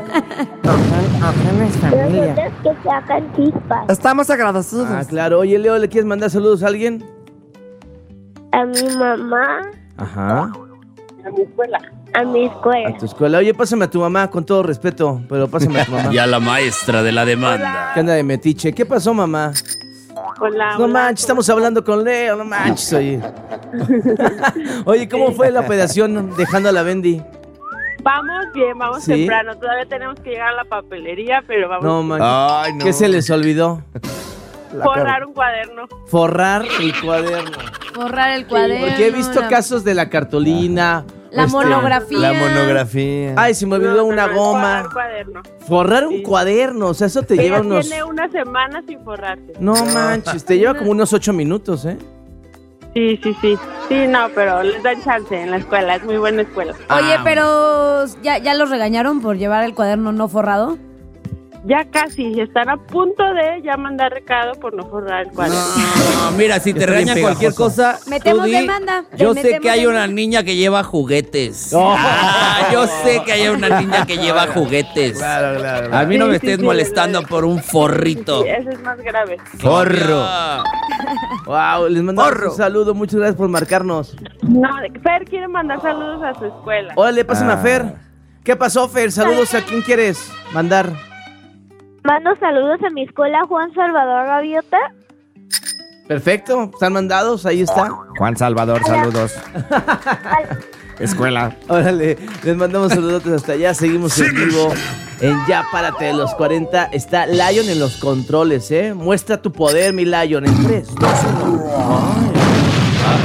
Pero es que sacan chispas. Estamos agradecidos. Ah, claro. Oye, Leo, ¿le quieres mandar saludos a alguien? A mi mamá, Ajá. a mi escuela. A tu escuela. Oye, pásame a tu mamá, con todo respeto, pero pásame a tu mamá. Y a la maestra de la demanda. ¿Qué anda de metiche? ¿Qué pasó, mamá? Hola, No manches, estamos hablando con Leo, no manches, oye. Oye, ¿cómo fue la operación dejando a la Bendy? Vamos bien, vamos ¿Sí? temprano. Todavía tenemos que llegar a la papelería, pero vamos No a manches. Ay, no. ¿Qué se les olvidó? forrar un cuaderno. Forrar el cuaderno. Borrar el cuaderno. Porque he visto la- casos de la cartulina. La este, monografía. La monografía. Ay, se me olvidó No, una pero es goma. Forrar cuaderno. Forrar un Sí. cuaderno, o sea, eso te lleva Ella unos... tiene una semana sin forrarse. No manches, te lleva como unos ocho minutos, ¿eh? Sí, sí, sí. Sí, no, pero les dan chance en la escuela. Es muy buena escuela. Oye, Ah. pero ¿ya, ¿ya los regañaron por llevar el cuaderno no forrado? Ya casi. Están a punto de ya mandar recado por no forrar el cuaderno. No, mira, si te Está bien regañan cualquier pegajoso. cosa, Metemos tú di, demanda. Yo Le sé metemos que hay una demanda. niña que lleva juguetes. Oh. Ah, yo sé que hay una niña que lleva juguetes. Claro, claro. A mí no Sí, me sí, estés sí, molestando sí. por un forrito. Sí, eso es más grave. Forro. Wow, les mandamos Porro. un saludo, muchas gracias por marcarnos. No, Fer quiere mandar saludos a su escuela. Órale, pásame a Ah. Fer. ¿Qué pasó, Fer? Saludos, ¿a quién quieres mandar? Mando saludos a mi escuela Juan Salvador Gaviota. Perfecto, están mandados, ahí está. Juan Salvador, saludos. Escuela. Órale, les mandamos saludos hasta allá, seguimos en vivo en Ya Párate de los cuarenta. Está Lion en los controles, ¿eh? Muestra tu poder, mi Lion, en tres, dos, uno.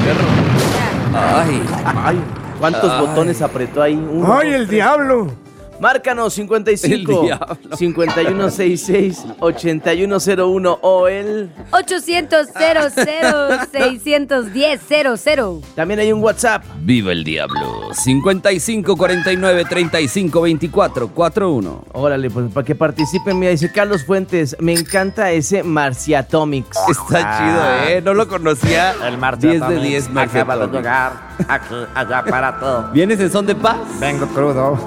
Ay. Ay, ¿cuántos Ay. botones apretó ahí? Uno, ¡Ay, dos, el tres. diablo! Márcanos cincuenta y cinco, cincuenta y uno sesenta y seis, ochenta y uno cero uno o el ochocientos, cero cero, seiscientos diez, cero cero. También hay un WhatsApp. Viva el diablo. cincuenta y cinco, cuarenta y nueve, treinta y cinco, veinticuatro, cuarenta y uno. Órale, pues para que participen, mira, dice Carlos Fuentes, me encanta ese Marciatomics. Está Ah. chido, ¿eh? No lo conocía. El Marciatomics diez de diez acaba de Marciatomics. llegar aquí, allá para todo. ¿Vienes en son de paz? Vengo crudo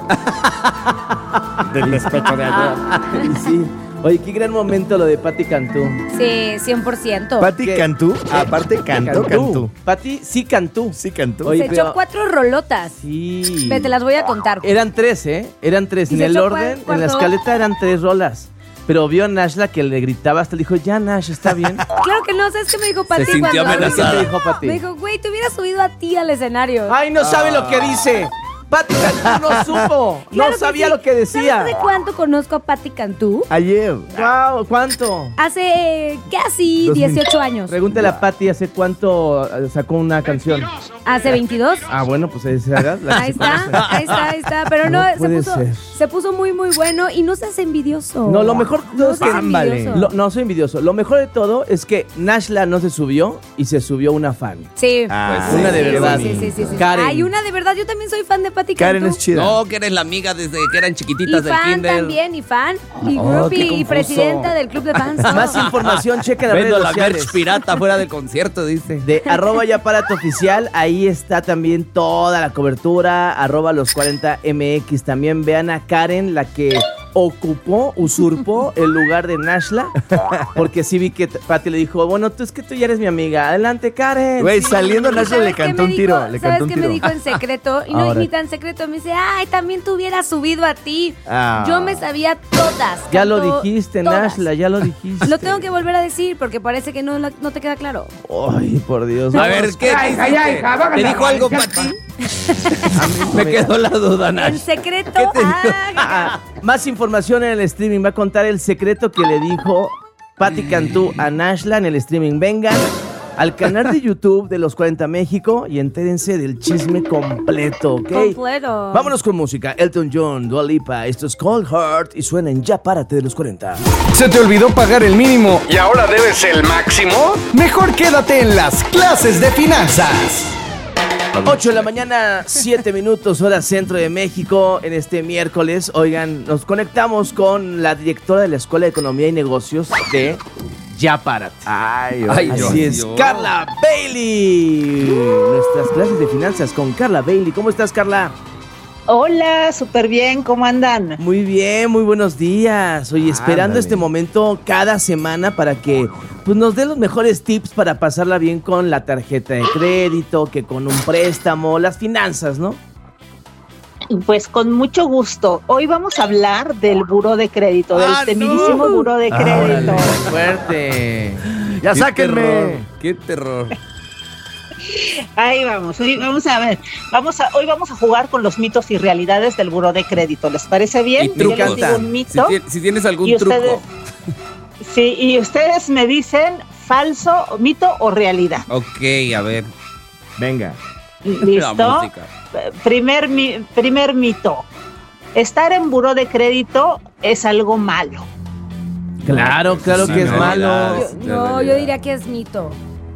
del despecho de ayer. Sí. Oye, qué gran momento lo de Pati Cantú. Sí, cien por ciento. Pati ¿Qué? Cantú, aparte cantó, cantú. Pati sí cantú. Sí cantó. Oye, Se pero- echó cuatro rolotas. Sí. Ve, te las voy a contar. Eran tres, ¿eh? Eran tres. ¿Y En se el echó orden, cuál- en la cuánto? escaleta eran tres rolas. Pero vio a Nashla que le gritaba hasta le dijo, ya Nash, está bien. Claro que no, ¿sabes qué me dijo Pati? Se sintió cuando- amenazada. ¿Qué te dijo Pati? Me dijo, güey, te hubiera subido a ti al escenario. Ay, no sabe lo que dice. Pati Cantú no supo. Claro no que sabía sí. lo que decía. ¿Sabes de cuánto conozco a Pati Cantú? Ayer. Wow, ¿cuánto? Hace casi Dos mil. dieciocho años. Pregúntale a Pati hace cuánto eh, sacó una canción. Hace veintidós. Ah, bueno, pues ahí se haga. la que Ahí se está, conoce. ahí está, ahí está. Pero no, No se, puede puso, ser. se puso muy, muy bueno y no seas envidioso. No, lo mejor de todo no es que seas ámbale. envidioso. Lo- no soy envidioso. Lo mejor de todo es que Nashla no se subió y se subió una fan. Sí. Ah, Pues una de Sí, verdad. Sí, sí, sí, sí. Karen. Hay una de verdad. Yo también soy fan de Pati Cantú. Karen es chida. No, que eres la amiga desde que eran Y chiquititas del fan kinder. también, y fan, y Oh, groupie, qué y confuso. presidenta del club de fans. Más información, checa las Vendo redes la sociales. merch pirata fuera del concierto, dice. De arroba ya aparato oficial, ahí está también toda la cobertura, arroba los cuarenta M X. También vean a Karen, la que ocupó, usurpó el lugar de Nashla, porque sí vi que t- Pati le dijo, bueno, tú es que tú ya eres mi amiga, adelante Karen. Güey, Sí. saliendo Nashla le ¿Sabes qué cantó me un tiro. dijo? Le ¿Sabes cantó un qué me tiro. dijo en secreto? Y no Ahora. ni tan secreto. Me dice, ay, también te hubiera subido a ti. Ah. Yo me sabía todas. Ya lo cantó dijiste, todas. Nashla, ya lo dijiste. Lo tengo que volver a decir porque parece que no, la- no te queda claro. Ay, por Dios. A ver, ¿qué Ay, hiciste? ay, ay, hija, vámonos, ¿Te dijo algo para ti? Me quedó la duda, En Nash. secreto. ¿Qué te dijo? ah, Ah, más información en el streaming. Va a contar el secreto que le dijo Pati Cantú a Nashla en el streaming. Vengan al canal de YouTube de Los cuarenta México y entérense del chisme completo, ¿ok? Completo. Vámonos con música. Elton John, Dua Lipa, esto es Cold Heart y suenan Ya Párate de Los cuarenta. ¿Se te olvidó pagar el mínimo y ahora debes el máximo? Mejor quédate en las clases de finanzas. ocho de la mañana, siete minutos, hora centro de México, en este miércoles. Oigan, nos conectamos con la directora de la Escuela de Economía y Negocios de Ya Párate. Ay, Ay, oye. Dios. Así es, Carla Bailey. Nuestras clases de finanzas con Carla Bailey. ¿Cómo estás, Carla? Hola, súper bien, ¿cómo andan? Muy bien, muy buenos días. Oye, esperando Ándale. este momento cada semana para que pues, nos dé los mejores tips para pasarla bien con la tarjeta de crédito, que con un préstamo, las finanzas, ¿no? Pues con mucho gusto. Hoy vamos a hablar del buró de crédito, del ¡Ah, temidísimo no! buró de crédito. Órale, fuerte. Ya Qué sáquenme. terror, qué terror. Ahí vamos, hoy vamos a ver, vamos a, hoy vamos a jugar con los mitos y realidades del buró de crédito. ¿Les parece bien? Y Yo trucos. les digo un Si, mito ti- si tienes algún y ustedes, truco. sí, y ustedes me dicen falso, mito o realidad. Ok, a ver. Venga. La ¿Listo? música. Primer, mi- primer mito. Estar en buró de crédito es algo malo. Claro, claro Sí, que es no, malo. ya. No, yo diría que es mito.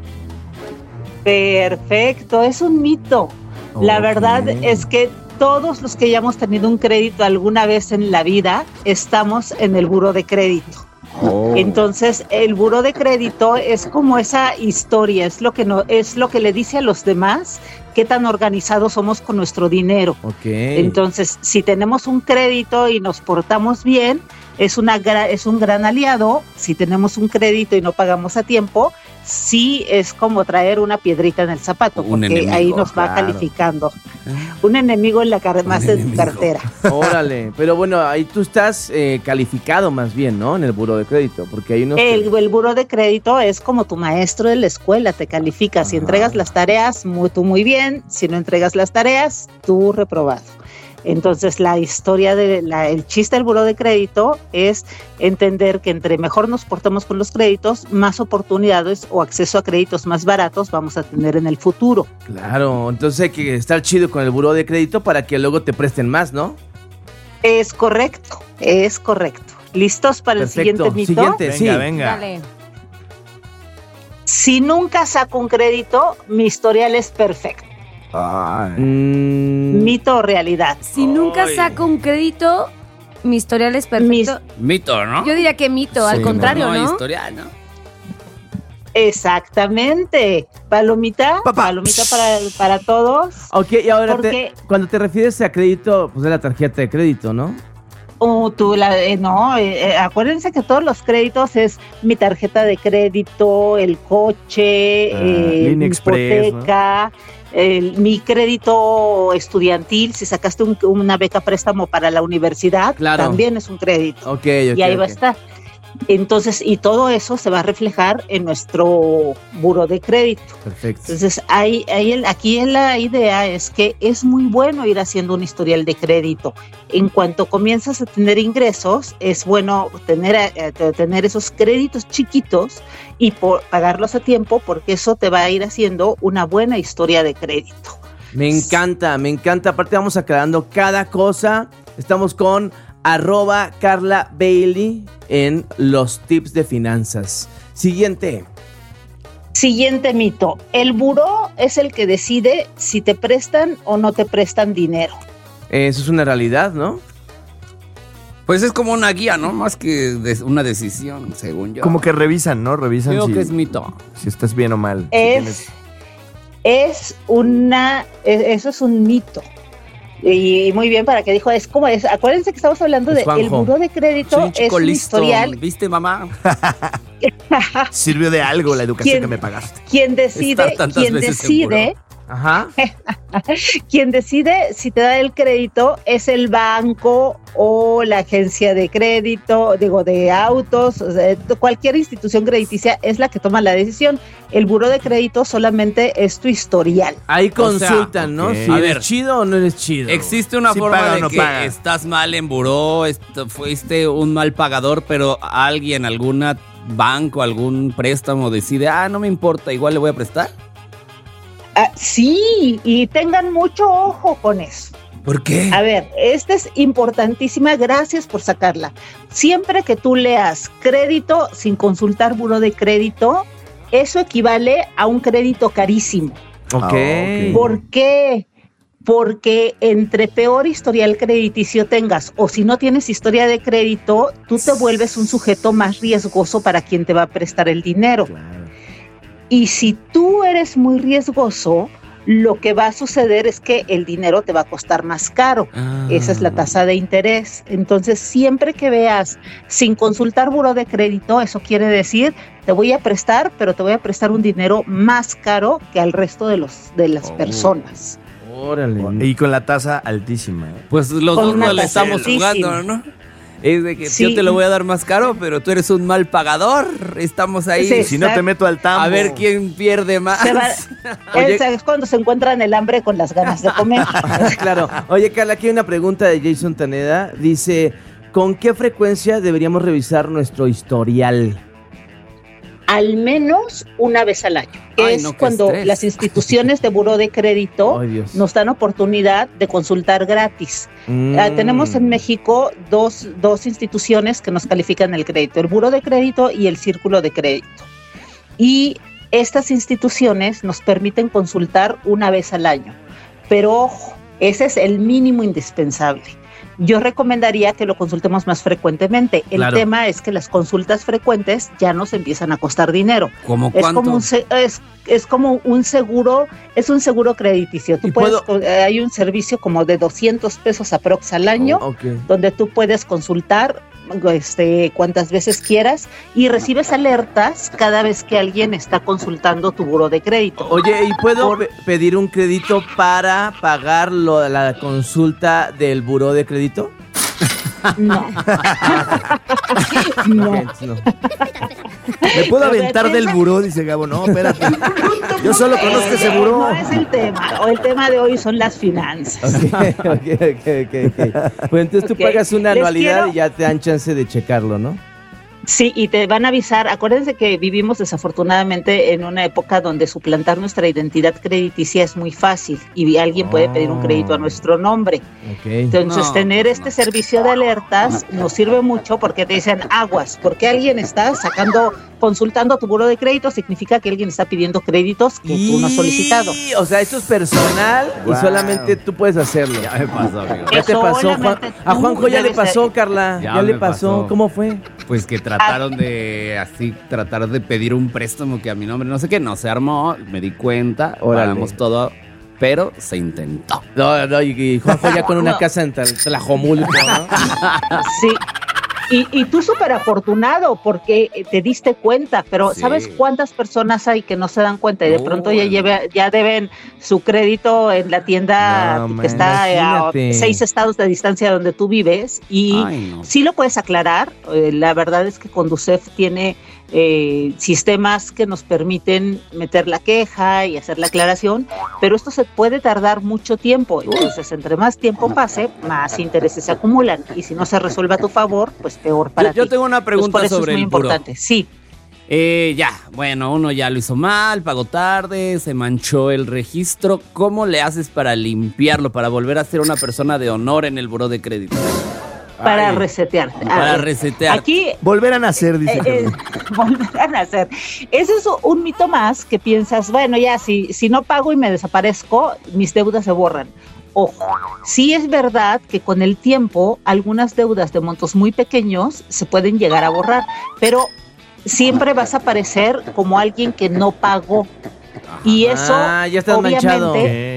Perfecto, es un mito. La Ok. verdad es que todos los que ya hemos tenido un crédito alguna vez en la vida estamos en el buró de crédito. Oh. Entonces, el buró de crédito es como esa historia, es lo que no, es lo que le dice a los demás qué tan organizados somos con nuestro dinero. Ok. Entonces, si tenemos un crédito y nos portamos bien, es una gra- es un gran aliado. Si tenemos un crédito y no pagamos a tiempo, sí es como traer una piedrita en el zapato, Un porque enemigo, ahí nos va claro. calificando. Un enemigo en la car- más de tu enemigo. cartera. Órale. Pero bueno, ahí tú estás eh, calificado más bien, ¿no? En el buro de crédito, porque hay unos... que- El, el buró de crédito es como tu maestro de la escuela, te califica. Si Ajá. entregas las tareas, muy, tú muy bien. Si no entregas las tareas, tú reprobado. Entonces, la historia de la, el chiste del buró de crédito es entender que entre mejor nos portemos con los créditos, más oportunidades o acceso a créditos más baratos vamos a tener en el futuro. Claro, entonces hay que estar chido con el buró de crédito para que luego te presten más, ¿no? Es correcto, es correcto. ¿Listos para Perfecto. el siguiente mito? Siguiente, Venga, sí. venga. Dale. Si nunca saco un crédito, mi historial es perfecto. Ay. Mm, ¿Mito o realidad? Si nunca saco un crédito, mi historial es perfecto. Mito, ¿no? Yo diría que mito, al Sí, contrario, no, ¿no? historial, ¿no? Exactamente. Palomita, Papá. palomita para, para todos. ok, y ahora te- Porque- cuando te refieres a crédito, pues es la tarjeta de crédito, ¿no? O tú la, eh, no, eh, eh, acuérdense que todos los créditos es mi tarjeta de crédito, el coche, Ah, eh, Línea mi Express, hipoteca, el- mi crédito estudiantil, si sacaste un- una beca préstamo para la universidad, Claro. también es un crédito. Ok, ok. y ahí va a ok. estar. Entonces, y todo eso se va a reflejar en nuestro buro de crédito. Perfecto. Entonces, ahí, ahí el- aquí la idea es que es muy bueno ir haciendo un historial de crédito. En cuanto comienzas a tener ingresos, es bueno tener, eh, tener esos créditos chiquitos y por, pagarlos a tiempo, porque eso te va a ir haciendo una buena historia de crédito. Me encanta, me encanta. Aparte vamos aclarando cada cosa. Estamos con arroba Carla Bailey en los tips de finanzas. Siguiente. Siguiente mito. El buró es el que decide si te prestan o no te prestan dinero. Eso es una realidad, ¿no? Pues es como una guía, ¿no? Más que de- una decisión, según yo. Como que revisan, ¿no? Revisan Creo si, que es mito. si estás bien o mal. si Es, tienes- es una, e- eso es un mito. Y muy bien, para que dijo, es como es. Acuérdense que estamos hablando Es de el Juanjo. buró de crédito, Soy un es chico un listo. historial. ¿Viste, mamá? Sirvió de algo la educación ¿Quién? que me pagaste. Quien decide, Estar tantas quien veces en decide, Ajá. quien decide si te da el crédito es el banco o la agencia de crédito, digo, de autos, o sea, cualquier institución crediticia es la que toma la decisión. El buró de crédito solamente es tu historial. Ahí O sea, consultan, ¿no? ok. Si A eres ver. chido o no eres chido. Existe una Si forma paga o de no que paga. estás mal en buró, esto- fuiste un mal pagador, pero alguien, alguna banco, algún préstamo decide, ah, no me importa, igual le voy a prestar. Ah, sí, y tengan mucho ojo con eso. ¿Por qué? A ver, esta es importantísima, gracias por sacarla. Siempre que tú leas crédito sin consultar buró de crédito, eso equivale a un crédito carísimo. Ok. Ah, ok. ¿Por qué? Porque entre peor historial crediticio tengas o si no tienes historia de crédito, tú te vuelves un sujeto más riesgoso para quien te va a prestar el dinero. Y si tú eres muy riesgoso, lo que va a suceder es que el dinero te va a costar más caro. Ah. Esa es la tasa de interés. Entonces, siempre que veas sin consultar buró de crédito, eso quiere decir, te voy a prestar, pero te voy a prestar un dinero más caro que al resto de, los, de las Oh. personas. Órale. Y con la tasa altísima. ¿eh? Pues los Con dos una no le tasa estamos altísima. jugando, ¿no? Es de que Sí. yo te lo voy a dar más caro, pero tú eres un mal pagador. Estamos ahí. Sí. Si no te meto al tambo. A ver quién pierde más. Se va- Oye. es, es cuando se encuentran el hambre con las ganas de comer. Claro. Oye, Carla, aquí hay una pregunta de Jason Taneda. Dice, ¿con qué frecuencia deberíamos revisar nuestro historial? Al menos una vez al año, que Ay, es no, qué cuando estrés. las instituciones de buró de crédito Ay, Dios. nos dan oportunidad de consultar gratis. Mm. Ah, tenemos en México dos, dos instituciones que nos califican el crédito, el buró de crédito y el círculo de crédito. Y estas instituciones nos permiten consultar una vez al año. Pero ojo, ese es el mínimo indispensable. Yo recomendaría que lo consultemos más frecuentemente. El Claro. tema es que las consultas frecuentes ya nos empiezan a costar dinero. ¿Cómo Es cuánto? como un se- es, es como un seguro, es un seguro crediticio. Tú ¿Y puedes, puedo- co- eh, hay un servicio como de doscientos pesos aprox al año, Ok. donde tú puedes consultar este, cuantas veces quieras y recibes alertas cada vez que alguien está consultando tu buró de crédito. Oye, ¿y puedo Por- pe- pedir un crédito para pagar lo- la consulta del buró de crédito? No. No. Ok, no. ¿Me puedo A ver, aventar del piensa- buró? Dice Gabo. No, espérate. Yo solo conozco ese buró. No es el tema. O el tema de hoy son las finanzas. Ok, ok, ok, ok, ok. Pues entonces tú Ok, pagas una les anualidad quiero- y ya te dan chance de checarlo, ¿no? Sí, y te van a avisar. Acuérdense que vivimos desafortunadamente en una época donde suplantar nuestra identidad crediticia es muy fácil y alguien puede pedir un crédito a nuestro nombre. Okay. Entonces, No, tener este servicio de alertas nos sirve mucho porque te dicen aguas, porque alguien está sacando, consultando tu buró de crédito, significa que alguien está pidiendo créditos que tú no has solicitado. Y, o sea, esto es personal Wow. y solamente tú puedes hacerlo. Ya me pasó, amigo. Ya te Que pasó, Juan. solamente A tú Juanjo ya le debes de- pasó, Carla. Ya, Ya le me pasó. pasó. ¿Cómo fue? Pues que trataron de así, tratar de pedir un préstamo que a mi nombre, no sé qué, no se armó, me di cuenta, Órale. pagamos todo, pero se intentó. No, no, y, y Juanjo ya con una No. casa en Tel- Tlajomulco, ¿no? Sí. Y, y tú súper afortunado porque te diste cuenta, pero Sí. ¿sabes cuántas personas hay que no se dan cuenta y de No, pronto ya, no. lleve, ya deben su crédito en la tienda No, que man, está a imagínate. seis estados de distancia donde tú vives? Y Ay, no. sí lo puedes aclarar. Eh, la verdad es que Conducef tiene eh, sistemas que nos permiten meter la queja y hacer la aclaración, pero esto se puede tardar mucho tiempo. Entonces, entre más tiempo pase, más intereses se acumulan. Y si no se resuelve a tu favor, pues peor para Yo, yo ti. tengo una Pues pregunta por eso sobre es muy el buró. importante. Sí. Eh, ya, bueno, uno ya lo hizo mal, pagó tarde, se manchó el registro. ¿Cómo le haces para limpiarlo, para volver a ser una persona de honor en el buró de crédito? Para Ay, resetearte. Para A ver, resetear. Aquí Volver a nacer, dice. Eh, eh, volverán a hacer. Ese es un mito más que piensas, bueno, ya, si, si no pago y me desaparezco, mis deudas se borran. Ojo, sí es verdad que con el tiempo algunas deudas de montos muy pequeños se pueden llegar a borrar, pero siempre vas a aparecer como alguien que no pagó. Y eso, Ah, ya estás obviamente, manchado.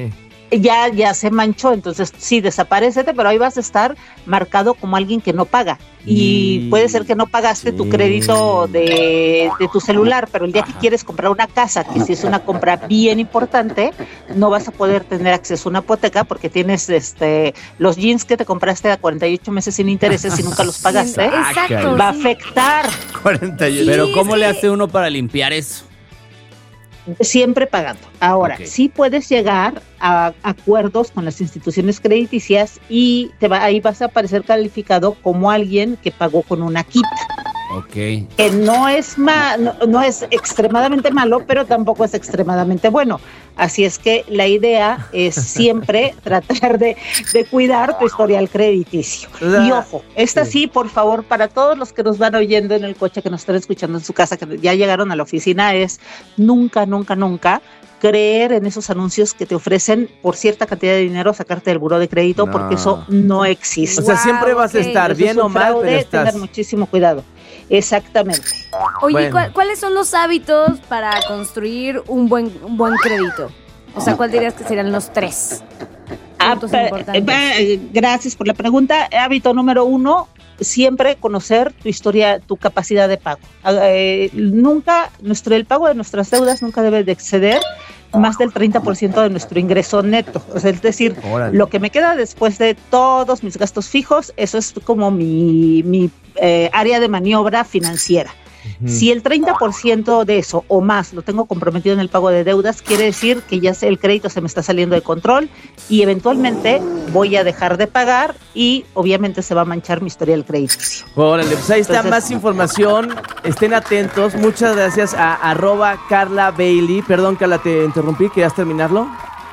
ya, ya se manchó, entonces sí, desaparécete, pero ahí vas a estar marcado como alguien que no paga. Y Y- puede ser que no pagaste tu crédito de, de tu celular, pero el día que quieres comprar una casa, que si es una compra bien importante, no vas a poder tener acceso a una hipoteca porque tienes este los jeans que te compraste a cuarenta y ocho meses sin intereses y nunca los pagaste. Exacto. Va a sí. afectar. cuarenta y ocho. Pero Sí, ¿cómo es le que- hace uno para limpiar eso? Siempre pagando. Ahora, Ok. sí puedes llegar a acuerdos con las instituciones crediticias y te va, ahí vas a aparecer calificado como alguien que pagó con una quita, Ok. que no es ma- no, no es extremadamente malo, pero tampoco es extremadamente bueno. Así es que la idea es siempre tratar de, de cuidar tu historial crediticio. La- Y ojo, esta sí, por favor, para todos los que nos van oyendo en el coche, que nos están escuchando en su casa, que ya llegaron a la oficina, es nunca, nunca, nunca creer en esos anuncios que te ofrecen por cierta cantidad de dinero sacarte del buró de crédito, No. porque eso no existe. O sea, siempre vas a ok. estar Eso bien es un o mal, fraude, pero estás. tener muchísimo cuidado. Exactamente. Oye, Bueno. ¿cuál- ¿cuáles son los hábitos para construir un buen, un buen crédito? O sea, ¿cuál dirías que serían los tres Ah, puntos pa- importantes? eh, gracias por la pregunta. Hábito número uno, siempre conocer tu historia, tu capacidad de pago. Ah, eh, nunca, nuestro, el pago de nuestras deudas nunca debe de exceder más del treinta por ciento de nuestro ingreso neto. O sea, es decir, Órale. lo que me queda después de todos mis gastos fijos, eso es como mi, mi eh, área de maniobra financiera. Si el treinta por ciento de eso o más lo tengo comprometido en el pago de deudas, quiere decir que ya sé, el crédito se me está saliendo de control y eventualmente voy a dejar de pagar y obviamente se va a manchar mi historial crediticio. Órale, pues ahí está Entonces- más información. Estén atentos. Muchas gracias a arroba Carla Bailey. Perdón, Carla, te interrumpí. ¿Querías terminarlo?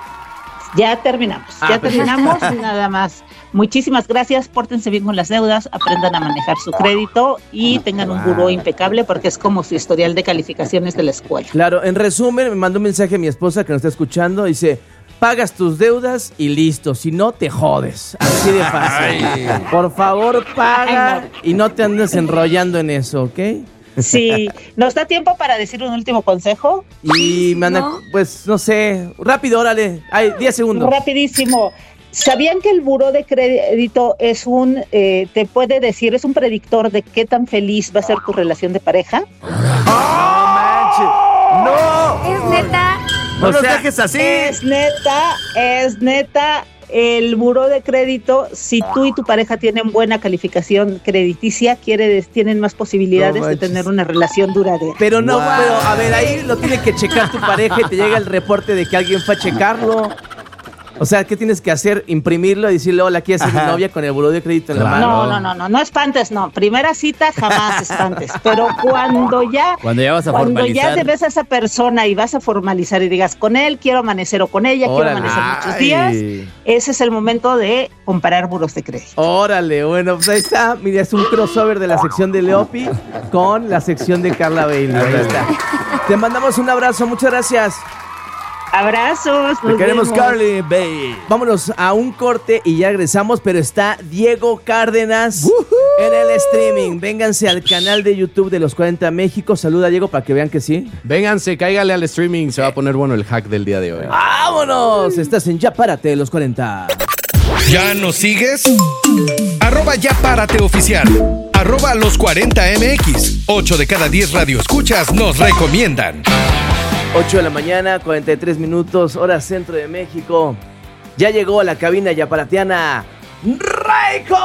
Ya terminamos, Ah, ya perfecto. terminamos, nada más. Muchísimas gracias, pórtense bien con las deudas, aprendan a manejar su crédito y tengan un buró impecable porque es como su historial de calificaciones de la escuela. Claro, en resumen, me mandó un mensaje a mi esposa que nos está escuchando. Dice, pagas tus deudas y listo. Si no, te jodes. Así de fácil. Por favor, paga Ay, y no te andes enrollando en eso, ¿ok? Sí, ¿nos da tiempo para decir un último consejo? Y me anda, ¿no? pues, no sé. Rápido, órale. Hay diez segundos. Rapidísimo. ¿Sabían que el buró de crédito es un, eh, te puede decir, es un predictor de qué tan feliz va a ser tu relación de pareja? ¡No! ¿Es neta? ¡No O los sea, dejes así! Es neta, es neta. El buró de crédito, si tú y tu pareja tienen buena calificación crediticia, quiere decir, tienen más posibilidades No de manches. tener una relación duradera. Pero no, Wow. pero a ver, ahí lo tiene que checar tu pareja y te llega el reporte de que alguien fue a checarlo. O sea, ¿qué tienes que hacer? Imprimirlo y decirle, hola, ¿quieres ser mi novia con el buró de crédito en la mano? No, no, no, no, no espantes, no. Primera cita jamás espantes. Pero cuando ya, Cuando ya vas a cuando formalizar. ya te ves a esa persona y vas a formalizar y digas, con él quiero amanecer o con ella Órale. quiero amanecer muchos Ay. días, ese es el momento de comparar buros de crédito. Órale, bueno, pues ahí está. Mira, es un crossover de la sección de Leopi con la sección de Carla Bailey. Ahí está. Te mandamos un abrazo, muchas gracias. Abrazos. Te queremos, Carly, baby. Vámonos a un corte y ya regresamos, pero está Diego Cárdenas uh-huh. en el streaming. Vénganse al canal de YouTube de Los cuarenta México. Saluda, Diego, para que vean que sí. Vénganse, cáigale al streaming. Se va a poner bueno el hack del día de hoy. ¡Vámonos! Estás en Ya Párate, Los cuarenta. ¿Ya nos sigues? Arroba Ya Párate Oficial. Arroba Los cuarenta M X. ocho de cada diez radioescuchas nos recomiendan. ocho de la mañana, cuarenta y tres minutos, hora centro de México. Ya llegó a la cabina yaparateana Raycon.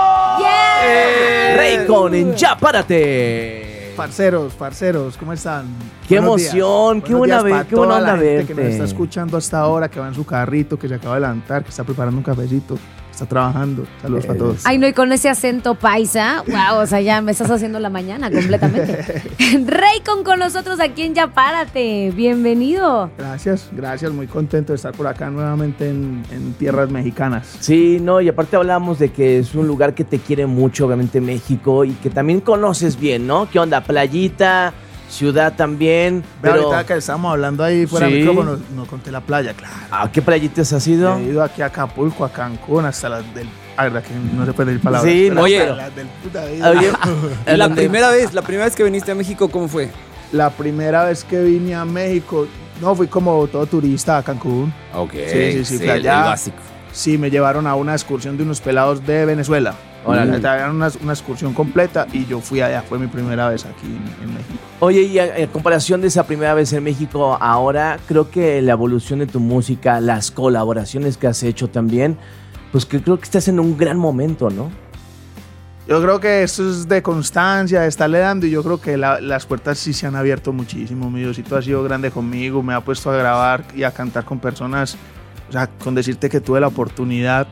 Yeah. Raycon en Ya Párate. Parceros, parceros, ¿cómo están? Qué Buenos emoción, días. qué Buenos buena días ver, para qué buena toda onda la gente verte. que nos está escuchando hasta ahora, que va en su carrito, que se acaba de levantar, que está preparando un cafecito, que está trabajando. Saludos para todos. Ay, no, y con ese acento paisa, wow, o sea, ya me estás haciendo la mañana completamente. Raycon con nosotros aquí en Ya Párate, bienvenido. Gracias, gracias, muy contento de estar por acá nuevamente en, en tierras mexicanas. Sí, no, y aparte hablamos de que es un lugar que te quiere mucho, obviamente México, y que también conoces bien, ¿no? ¿Qué onda? Playita, ciudad también. Ve, Pero ahorita que estábamos hablando ahí fuera Sí. del micrófono, no conté la playa, claro. ¿a qué playitas has ido? He ido aquí a Acapulco, a Cancún, hasta las del... Ah, verdad que no se puede decir palabras. Sí, pero oye. hasta las del puta vida. Oye, La ¿dónde? primera vez, la primera vez que viniste a México, ¿cómo fue? La primera vez que vine a México, no, fui como todo turista a Cancún. Ok. Sí, sí, sí, fui el, allá. el básico. Sí, me llevaron a una excursión de unos pelados de Venezuela. Órale. Me trajeron una, una excursión completa y yo fui allá. Fue mi primera vez aquí en, en México. Oye, y a- en comparación de esa primera vez en México, ahora creo que la evolución de tu música, las colaboraciones que has hecho también, pues que creo que estás en un gran momento, ¿no? Yo creo que esto es de constancia, de estarle dando, y yo creo que la- las puertas sí se han abierto muchísimo. Mi Diosito ha sido grande conmigo, me ha puesto a grabar y a cantar con personas. O sea, con decirte que tuve la oportunidad,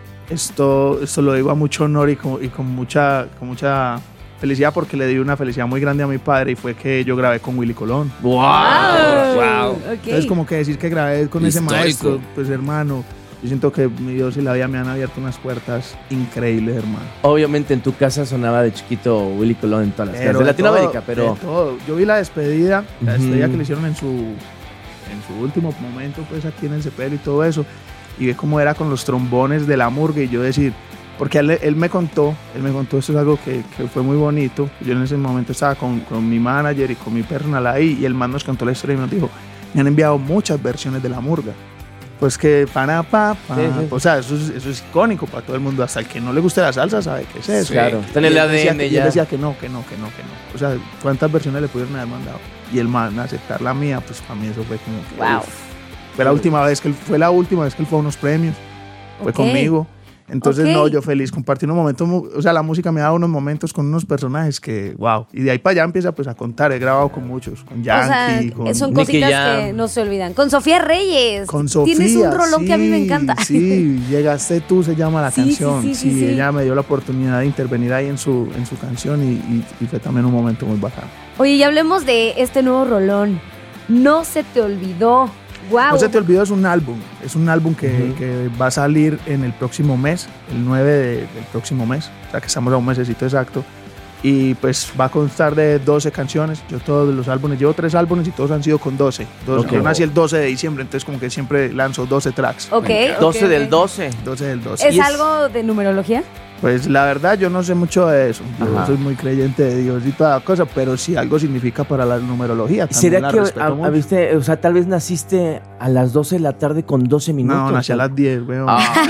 esto, esto lo digo a mucho honor y con, y con mucha, con mucha felicidad, porque le di una felicidad muy grande a mi padre, y fue que yo grabé con Willy Colón. ¡Wow! Wow. Ok. Entonces, como que decir que grabé con ese Histórico. maestro, pues hermano, yo siento que mi Dios y la vida me han abierto unas puertas increíbles, hermano. Obviamente en tu casa sonaba de chiquito Willy Colón en todas las Pero casas de Latinoamérica, todo, pero... de todo. Yo vi la despedida, la Ujú. despedida que le hicieron en su, en su último momento, pues aquí en el Cepelo y todo eso, y vi cómo era con los trombones de la murga, y yo decir, porque él, él me contó, él me contó, esto es algo que, que fue muy bonito. Yo en ese momento estaba con, con mi manager y con mi personal ahí, y el man nos contó la historia y nos dijo, me han enviado muchas versiones de la murga. Pues que para pa, pa, Sí, sí. o sea, eso es, eso es icónico para todo el mundo, hasta el que no le guste la salsa sabe qué es eso. Sí. Claro, está en el Y él A D decía N que- y él ya. decía que no, que no, que no, que no. O sea, ¿cuántas versiones le pudieron haber mandado? Y el man aceptar la mía, pues para mí eso fue como que, Wow. uf. Fue la última vez que él, fue la última vez que él fue a unos premios. Fue Ok. conmigo. Entonces, Ok. no, yo feliz, compartir unos momentos, mu- o sea, la música me ha dado unos momentos con unos personajes que, wow. Y de ahí para allá empieza pues a contar, he grabado con muchos, con O sea, Yankee, con... son Nicky cositas Jam. que no se olvidan. Con Sofía Reyes. Con Sofía. Tienes un rolón sí, que a mí me encanta. Sí, llegaste tú, se llama la Sí, sí, canción. sí, Sí, sí, sí. ella me dio la oportunidad de intervenir ahí en su, en su canción, y, y- y fue también un momento muy bacán. Oye, y hablemos de este nuevo rolón. No se te olvidó. Wow. No se te olvidó, es un álbum. Es un álbum que, que va a salir en el próximo mes, el nueve de- del próximo mes. O sea que estamos a un mesecito exacto. Y pues va a constar de doce canciones. Yo todos los álbumes, llevo tres álbumes y todos han sido con doce. doce. Ok. Yo nací el doce de diciembre, entonces como que siempre lanzo doce tracks. Ok, ok, doce del ok. doce. doce del doce. ¿Es Y algo de numerología? Pues la verdad yo no sé mucho de eso. Yo Ajá. soy muy creyente de Dios y toda cosa, pero si algo significa para la numerología, también ¿Será la que, respeto a- a- mucho. viste, o sea, tal vez naciste a las doce de la tarde con doce minutos? No, nací a las diez, weón.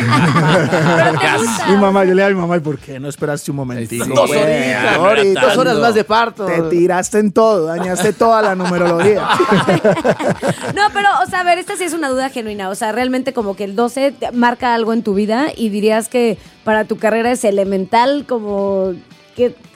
Pero te gusta. Mi mamá, yo le digo a mi mamá, ¿y por qué no esperaste un momentico? Dos Pues, horitas, ahorita, Dos horas más de parto. Te tiraste en todo, dañaste toda la numerología. No, pero, o sea, a ver, esta sí es una duda genuina. O sea, realmente como que el doce te marca algo en tu vida y dirías que para tu carrera es elemental, como que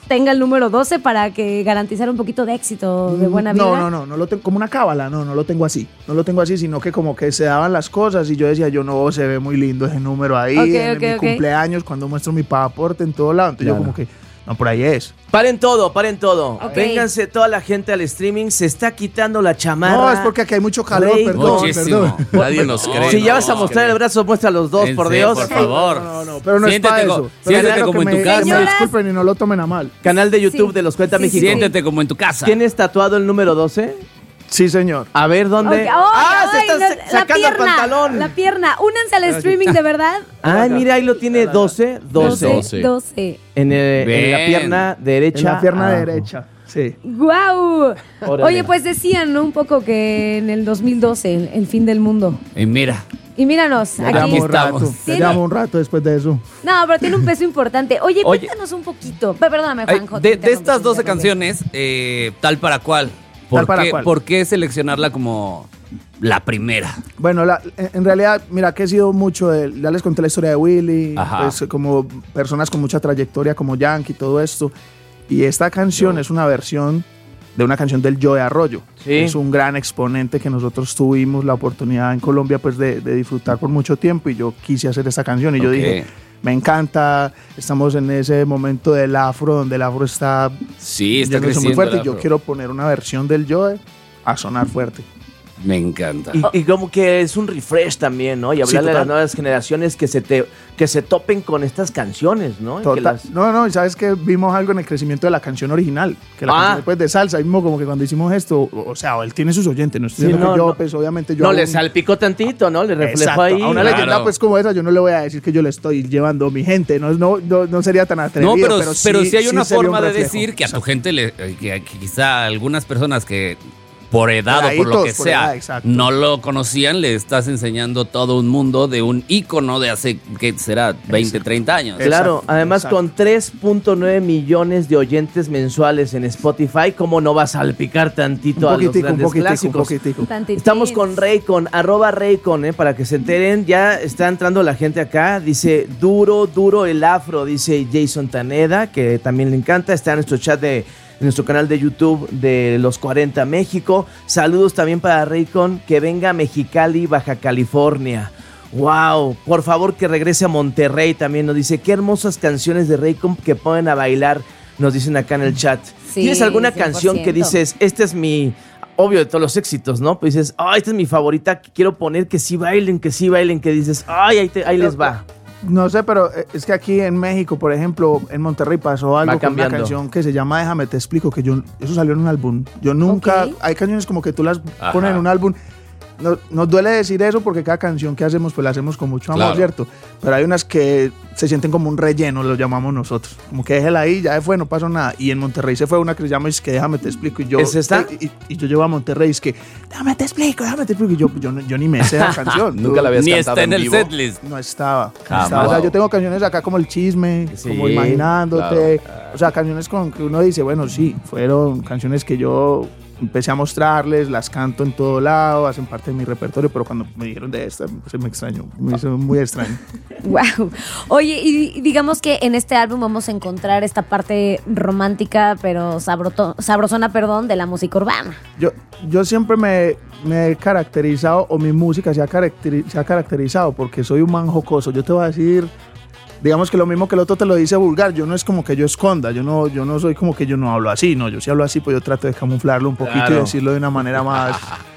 tenga el número doce para que garantizar un poquito de éxito, de buena vida. No, no, no, no lo tengo como una cábala, no, no lo tengo así. No lo tengo así, sino que como que se daban las cosas y yo decía, yo no, se ve muy lindo ese número ahí, Ok, en ok, mi ok. cumpleaños, cuando muestro mi pasaporte en todo lado. Entonces Claro. yo como que, no, por ahí es. Paren todo, paren todo. Ok. Vénganse toda la gente al streaming. Se está quitando la chamarra. No, es porque aquí hay mucho calor, Rey, perdón, Muchísimo. perdón. Nadie nos cree. Si ya no vas a nos mostrar cree. el brazo, muestra los dos, En por serio, Dios. por favor. No, no, no, pero no Siéntete es para co- eso. Pero siéntete quiero como que en tu me- casa. que me disculpen y no lo tomen a mal. Canal de YouTube Sí. de los cuarenta Sí, México. sí. Siéntete como en tu casa. ¿Tienes tatuado el número doce? Sí, señor. A ver, ¿dónde? Ok, ay, ¡Ah! Se ay, está no, sa- la sacando el pierna, pantalón. La pierna. Únanse al streaming, de verdad. Ay, mira, ahí lo tiene doce. doce. doce. doce. En, el- en la Bien. pierna derecha. En la pierna abajo. derecha. Sí. ¡Guau! Órale. Oye, pues decían, ¿no? Un poco que en el dos mil doce, el, el fin del mundo. Y mira, Y míranos, Ya aquí. llevamos un rato. estamos. Ya Tiene- llevamos un rato después de eso. No, pero tiene un peso importante. Oye, Oye. cuéntanos un poquito. Pe- Perdóname, ay, Juanjo. de, te de interrumpí, estas te doce interrumpí. canciones, eh, tal para cual. ¿Por, Tal para qué, cual. ¿Por qué seleccionarla como la primera? Bueno, la- en en realidad, mira, que he sido mucho de, ya les conté la historia de Willy, Ajá. pues como personas con mucha trayectoria como Yankee y todo esto. Y esta canción es una versión de una canción del Joe Arroyo. Sí. Es un gran exponente que nosotros tuvimos la oportunidad en Colombia pues de, de disfrutar por mucho tiempo y yo quise hacer esta canción y yo Ok. dije, me encanta, estamos en ese momento del afro, donde el afro está, Sí, está yéndose creciendo muy fuerte el y yo afro. quiero poner una versión del Joe a sonar fuerte. Me encanta. Y, y como que es un refresh también, ¿no? Y Sí, hablarle a las total. nuevas generaciones que se te que se topen con estas canciones, ¿no? Y que Total. las- No, no, y sabes que vimos algo en el crecimiento de la canción original, que la Ah. canción pues, de salsa, y mismo como que cuando hicimos esto, o, o sea, él tiene sus oyentes, no estoy Sí, diciendo no, que yo, no. pues obviamente yo... No, hago le un- salpicó tantito, ¿no? Le reflejó Exacto, ahí. a una Claro. leyenda pues como esa yo no le voy a decir que yo le estoy llevando mi gente, no, no, no, no sería tan atrevido, No, pero, pero, sí hay una sería un forma de reflejo. decir que a tu gente, le, eh, que, que quizá algunas personas que por edad o por lo Peladitos, que por sea edad, exacto. no lo conocían, le estás enseñando todo un mundo de un ícono de hace, ¿qué será? veinte, treinta años. Claro, Exacto, además exacto. con tres punto nueve millones de oyentes mensuales en Spotify, ¿cómo no va a salpicar tantito Un a los poquitico, un grandes poquitico, un clásicos? poquitico. Tantitín. Estamos con Raycon, arroba Raycon, eh, para que se enteren. Ya está entrando la gente acá. Dice, duro, duro el afro, dice Jason Taneda, que también le encanta. Está en nuestro chat de en nuestro canal de YouTube de Los cuarenta México. Saludos también para Raycon, que venga a Mexicali, Baja California. Wow, por favor que regrese a Monterrey también. Nos dice, qué hermosas canciones de Raycon que ponen a bailar, nos dicen acá en el chat. Sí, ¿Tienes alguna cien por canción que ciento. dices, este es mi, obvio de todos los éxitos, ¿no? Pues dices, ay, esta es mi favorita, que quiero poner que sí bailen, que sí bailen, que dices, ay, ahí, te- ahí les va. No sé, pero eh, es que aquí en México, por ejemplo, en Monterrey pasó algo Va con una cambiando. canción que se llama Déjame te explico, que yo eso salió en un álbum. Yo nunca, Ok. hay canciones como que tú las Ajá. pones en un álbum. No- nos duele decir eso porque cada canción que hacemos pues la hacemos con mucho amor, Claro. ¿cierto? Pero hay unas que se sienten como un relleno, lo llamamos nosotros. Como que déjela ahí, ya se fue, no pasó nada. Y en Monterrey se fue una que se llama Es que Déjame te explico. Y yo, ¿Es esta? Y, y- y yo llego a Monterrey, es que Déjame te explico, déjame te explico. Y yo, yo, no- yo ni me sé la canción. Nunca la habías Ni cantado está en el vivo. setlist. No estaba. no Jamás. estaba. O sea, yo tengo canciones acá como El Chisme, Sí, como Imaginándote. claro. O sea, canciones con que uno dice, bueno, sí, fueron canciones que yo empecé a mostrarles, las canto en todo lado, hacen parte de mi repertorio, pero cuando me dijeron de esta, se me extrañó. Me hizo muy extraño. Wow. Oye, y digamos que en este álbum vamos a encontrar esta parte romántica, pero sabroto- sabrosona, perdón, de la música urbana. Yo, yo siempre me, me he caracterizado, o mi música se ha, caracteri- se ha caracterizado, porque soy un man jocoso. Yo te voy a decir, digamos que lo mismo que el otro te lo dice vulgar, yo no es como que yo esconda, yo no, yo no soy como que yo no hablo así, no, yo sí hablo así, pues yo trato de camuflarlo un poquito Claro. y decirlo de una manera más...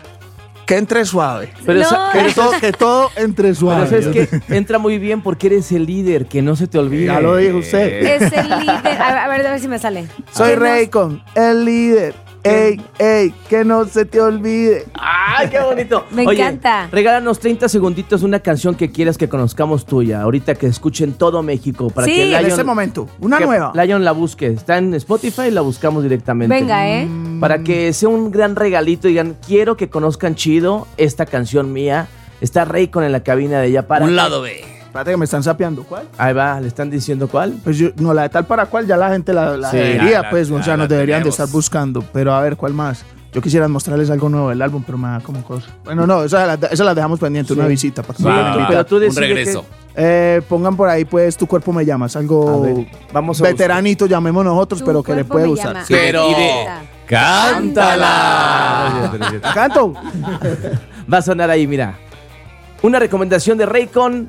que entre suave. Pero No. esa- Que todo, que todo entre pero suave. sabes que entra muy bien porque eres el líder, que no se te olvide. Ya lo dijo usted. Es el líder. A ver, a ver, a ver si me sale. Soy Que nos- Raycon, el líder. Ey, ey, que no se te olvide. ¡Ay, qué bonito! Me Oye, encanta. Regálanos treinta segunditos de una canción que quieras que conozcamos tuya, ahorita que escuchen todo México. Para Sí. que En Lion- este momento, una que nueva. Lion la busque. Está en Spotify y la buscamos directamente. Venga, ¿eh? Para que sea un gran regalito y digan, quiero que conozcan chido esta canción mía. Está Raycon en la cabina de ella para. Un lado B. Espérate que me están sapeando. ¿Cuál? Ahí va, le están diciendo cuál. Pues yo, no, la de tal para cual ya la gente la, la Sí, debería, ya la- pues, o ya sea, la nos deberían de tenemos. estar buscando. Pero a ver, ¿cuál más? Yo quisiera mostrarles algo nuevo del álbum, pero me da como cosa. Bueno, no, esa la, esa la dejamos pendiente, una visita. Para que Va, me va, inviten. pero tú un decides regreso. que- Eh, pongan por ahí, pues, Tu Cuerpo Me Llamas. Algo vamos a veteranito, llamemos nosotros, pero que le puede gustar. Sí, pero cántala. ¿La canto? Va a sonar ahí, mira. Una recomendación de Raycon.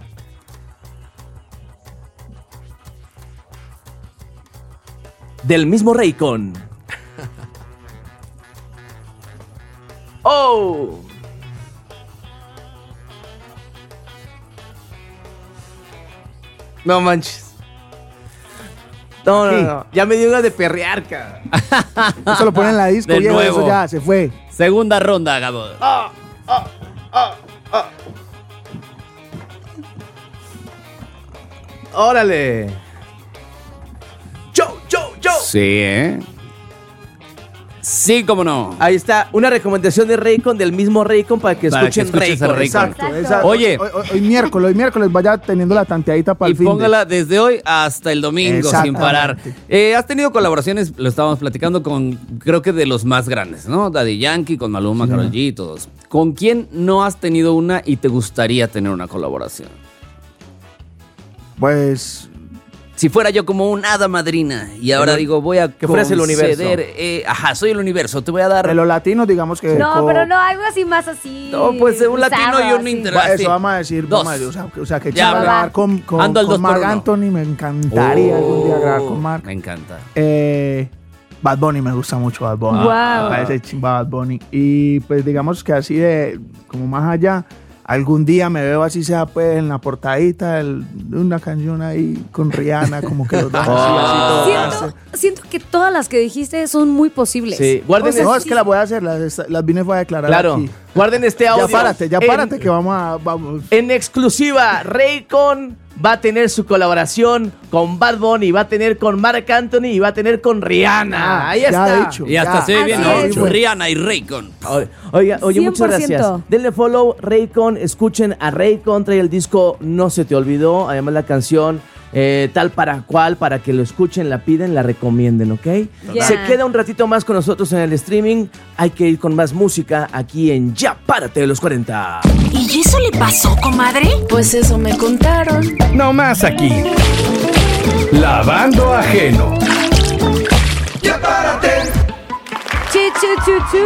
Del mismo Raycon. ¡Oh! No manches. No, no, no. Ya me dio ganas de perrear, cara. Eso lo ponen en la disco, De viejo, nuevo. eso ya se fue. Segunda ronda, Gabo. Ah, ah, ah, ah. ¡Órale! ¡Yo, yo, yo! Sí, ¿eh? Sí, cómo no. Ahí está, una recomendación de Raycon, del mismo Raycon, para que Para que escuchen escuches a Raycon. Raycon. Exacto, exacto. Oye. Hoy, hoy- hoy miércoles, hoy miércoles vaya teniendo la tanteadita para Y el fin de- póngala desde hoy hasta el domingo sin Exactamente. parar. Eh, has tenido colaboraciones, lo estábamos platicando con, creo que de los más grandes, ¿no? Daddy Yankee, con Maluma, Karol G y todos. ¿Con quién no has tenido una y te gustaría tener una colaboración? Pues... Si fuera yo como un hada madrina y ahora El- digo voy a que fueras el universo. conceder, eh, ajá, soy el universo, te voy a dar... De los latinos, digamos que... No, co- pero no, algo así más así. No, pues, un latino bizarro, y un así. inter- Bueno, sí. eso vamos a decir, Dos. vamos a decir, o sea, que- o sea, que Ya, chido va. grabar con, con, Ando al con dos por Marc uno. Anthony, me encantaría algún día grabar con Marc. Me encanta. Eh, Bad Bunny, me gusta mucho Bad Bunny. Wow. Me parece chimba Bad Bunny. Y pues digamos que así de, como más allá, algún día me veo así sea pues en la portadita del- de una canción ahí con Rihanna, como que los dos así, así todo. Siento, siento que todas las que dijiste son muy posibles. Sí, guarden O sea, No, es- es que las voy a hacer, las, las vine fue a declarar Claro. aquí. Guarden este audio. Ya párate, ya En- párate que vamos a... Vamos. En exclusiva, Raycon va a tener su colaboración con Bad Bunny, va a tener con Marc Anthony y va a tener con Rihanna. Ah, Ahí ya está. dicho. Y hasta Ya. se ve bien, Así ¿no? es. Rihanna y Raycon. Oiga, oye, muchas cien por ciento. gracias. Denle follow, Raycon, escuchen a Raycon, trae el disco No Se Te Olvidó, además la canción eh, Tal Para Cual, para que lo escuchen, la piden, la recomienden, ¿ok? Ya. Se queda un ratito más con nosotros en el streaming, hay que ir con más música aquí en Ya Párate de los cuarenta. ¿Y eso le pasó, comadre? Pues eso me contaron. No más aquí. Lavando ajeno. Ya párate. Chu, chu, chu, chu.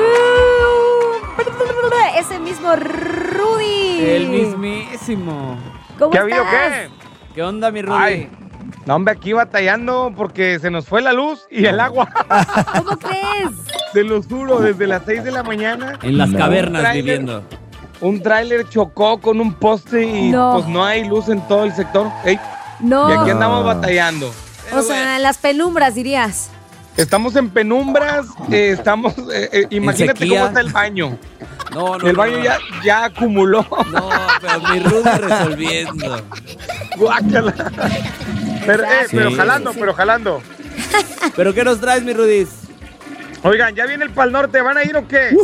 Ese mismo Rudy. El mismísimo. ¿Cómo ¿Qué ha habido estás? qué? ¿Qué onda, mi Rudy? Ay, no, hombre, aquí batallando porque se nos fue la luz y el agua. ¿Cómo crees? Se los juro, desde las seis de la mañana. En las No. cavernas Tráiler. viviendo. Un tráiler chocó con un poste y No. pues no hay luz en todo el sector. Ey, No. Y aquí andamos batallando. O sea, en las penumbras dirías. Estamos en penumbras, eh, estamos, eh, eh, imagínate sequía. cómo está el baño. No, no, El no, baño no. ya, ya acumuló. No, pero mi Rudy resolviendo. Guácala. Pero, eh, Sí. pero jalando, pero jalando. ¿Pero qué nos traes, mi Rudy? Oigan, ¿ya viene el Pal Norte? ¿Van a ir o qué?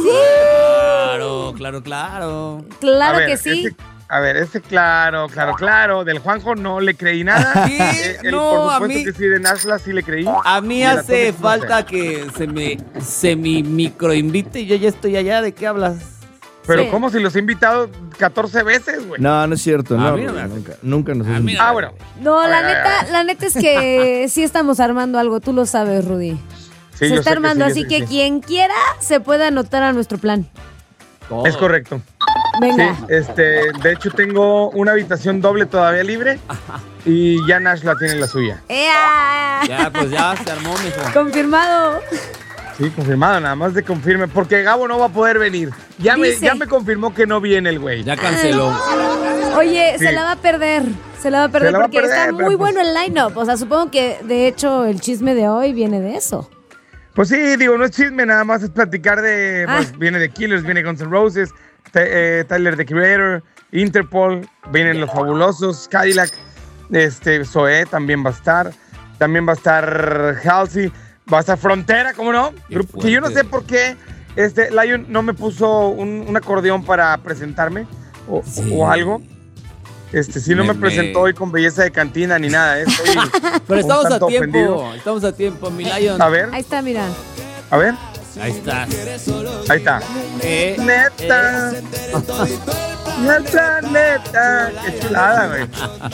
Claro, claro, claro. Claro A ver, que sí. ese- a ver, ese claro, claro, claro. Del Juanjo no le creí nada. Sí, Eh, el- no, por a supuesto mí- que sí, de Nashla sí le creí. A mí Y el hace Atomic no falta sé. que se me, se mi microinvite y yo ya estoy allá. ¿De qué hablas? Pero Sí. ¿cómo si los he invitado catorce veces, güey? No, no es cierto, A no. mí no me hace. nunca, nunca nos A has mí invitado. Ah, bueno. No, la A ver, neta, la neta es que sí estamos armando algo, tú lo sabes, Rudy. Sí, se yo está sé que armando, sí, yo así sé que sí. quien quiera se puede anotar a nuestro plan. Es correcto. Venga. Sí, este, de hecho tengo una habitación doble todavía libre y ya Nashla tiene la suya. ¡Ea! Ya, pues ya se armó, mijo. Confirmado. Sí, confirmado, nada más de confirme, porque Gabo no va a poder venir. Ya me, Dice. ya me confirmó que no viene el güey. Ya canceló. Oye, Sí. se la va a perder. Se la va a perder la va a porque perder, está pero muy pues- bueno el line-up. O sea, supongo que de hecho el chisme de hoy viene de eso. Pues sí, digo, no es chisme, nada más es platicar de, Ah. pues viene de Killers, viene Guns N' Roses, T- eh, Tyler, The Creator, Interpol, vienen Los Fabulosos, Cadillac, este, Zoé también va a estar, también va a estar Halsey, va a estar Frontera, ¿cómo no? Qué Grupo- que yo no fuerte. sé por qué este, Lion no me puso un, un acordeón para presentarme o, Sí. o algo. Este, sí, no me, Me- presentó me- hoy con belleza de cantina ni nada. eh, estoy Pero un estamos a tanto tiempo. ofendido. Estamos a tiempo, mi Lion. A ver, Ahí está, mira. a ver, Ahí está. ahí está. Eh, Neta. el planeta. Qué chulada, güey.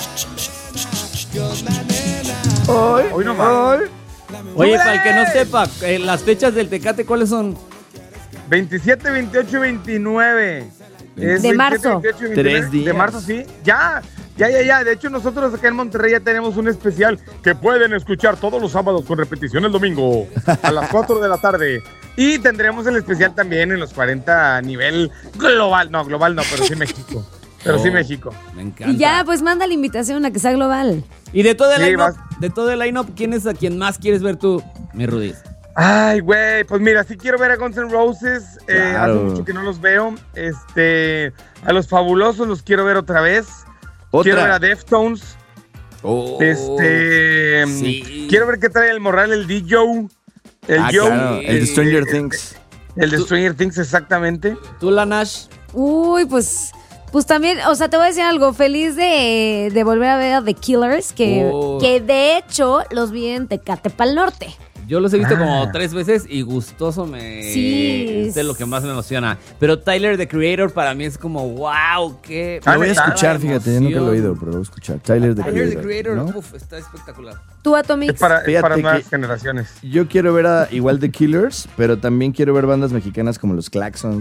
Hoy, hoy no más. Oye, para el que no sepa, eh, las fechas del Tecate, ¿cuáles son? veintisiete, veintiocho y veintinueve. Es de veintisiete, marzo. veintiocho y veintinueve. Tres días. De marzo, sí. Ya, ya, ya, ya. De hecho, nosotros acá en Monterrey ya tenemos un especial que pueden escuchar todos los sábados con repetición el domingo a las cuatro de la tarde. Y tendremos el especial también en los cuarenta a nivel global. No, global no, pero sí México. Pero Oh, sí México. Me encanta. Y ya, pues manda la invitación a que sea global. Y de todo el Sí, line-up, vas. de todo el line-up, ¿quién es a quien más quieres ver tú, mi Rudy? Ay, güey, pues mira, sí quiero ver a Guns N' Roses, eh, Claro. hace mucho que no los veo, este, a los Fabulosos los quiero ver otra vez, Otra. quiero ver a Deftones, Oh, este, sí. quiero ver qué trae el Morral, el D. Joe, el Ah, Joe, claro, el de Stranger Things. el de Stranger Things, exactamente. ¿Tú, la Nash? Uy, pues... Pues también, o sea, te voy a decir algo, feliz de, de volver a ver a The Killers, que, Oh. que de hecho los vi en Tecate Pal Norte. Yo los he visto Ah. como tres veces y gustoso me... Sí. Es de lo que más me emociona. Pero Tyler, the Creator, para mí es como, wow, qué... Ah, Lo voy a ¿neta? escuchar, fíjate, yo nunca lo he oído, emoción. pero lo voy a escuchar. Tyler, the Tyler, the Creator, Creator, ¿no? uf, está espectacular. Tú, Atomix. Es para, es Fíjate para nuevas que- generaciones. Yo quiero ver a igual The Killers, pero también quiero ver bandas mexicanas como los Claxons.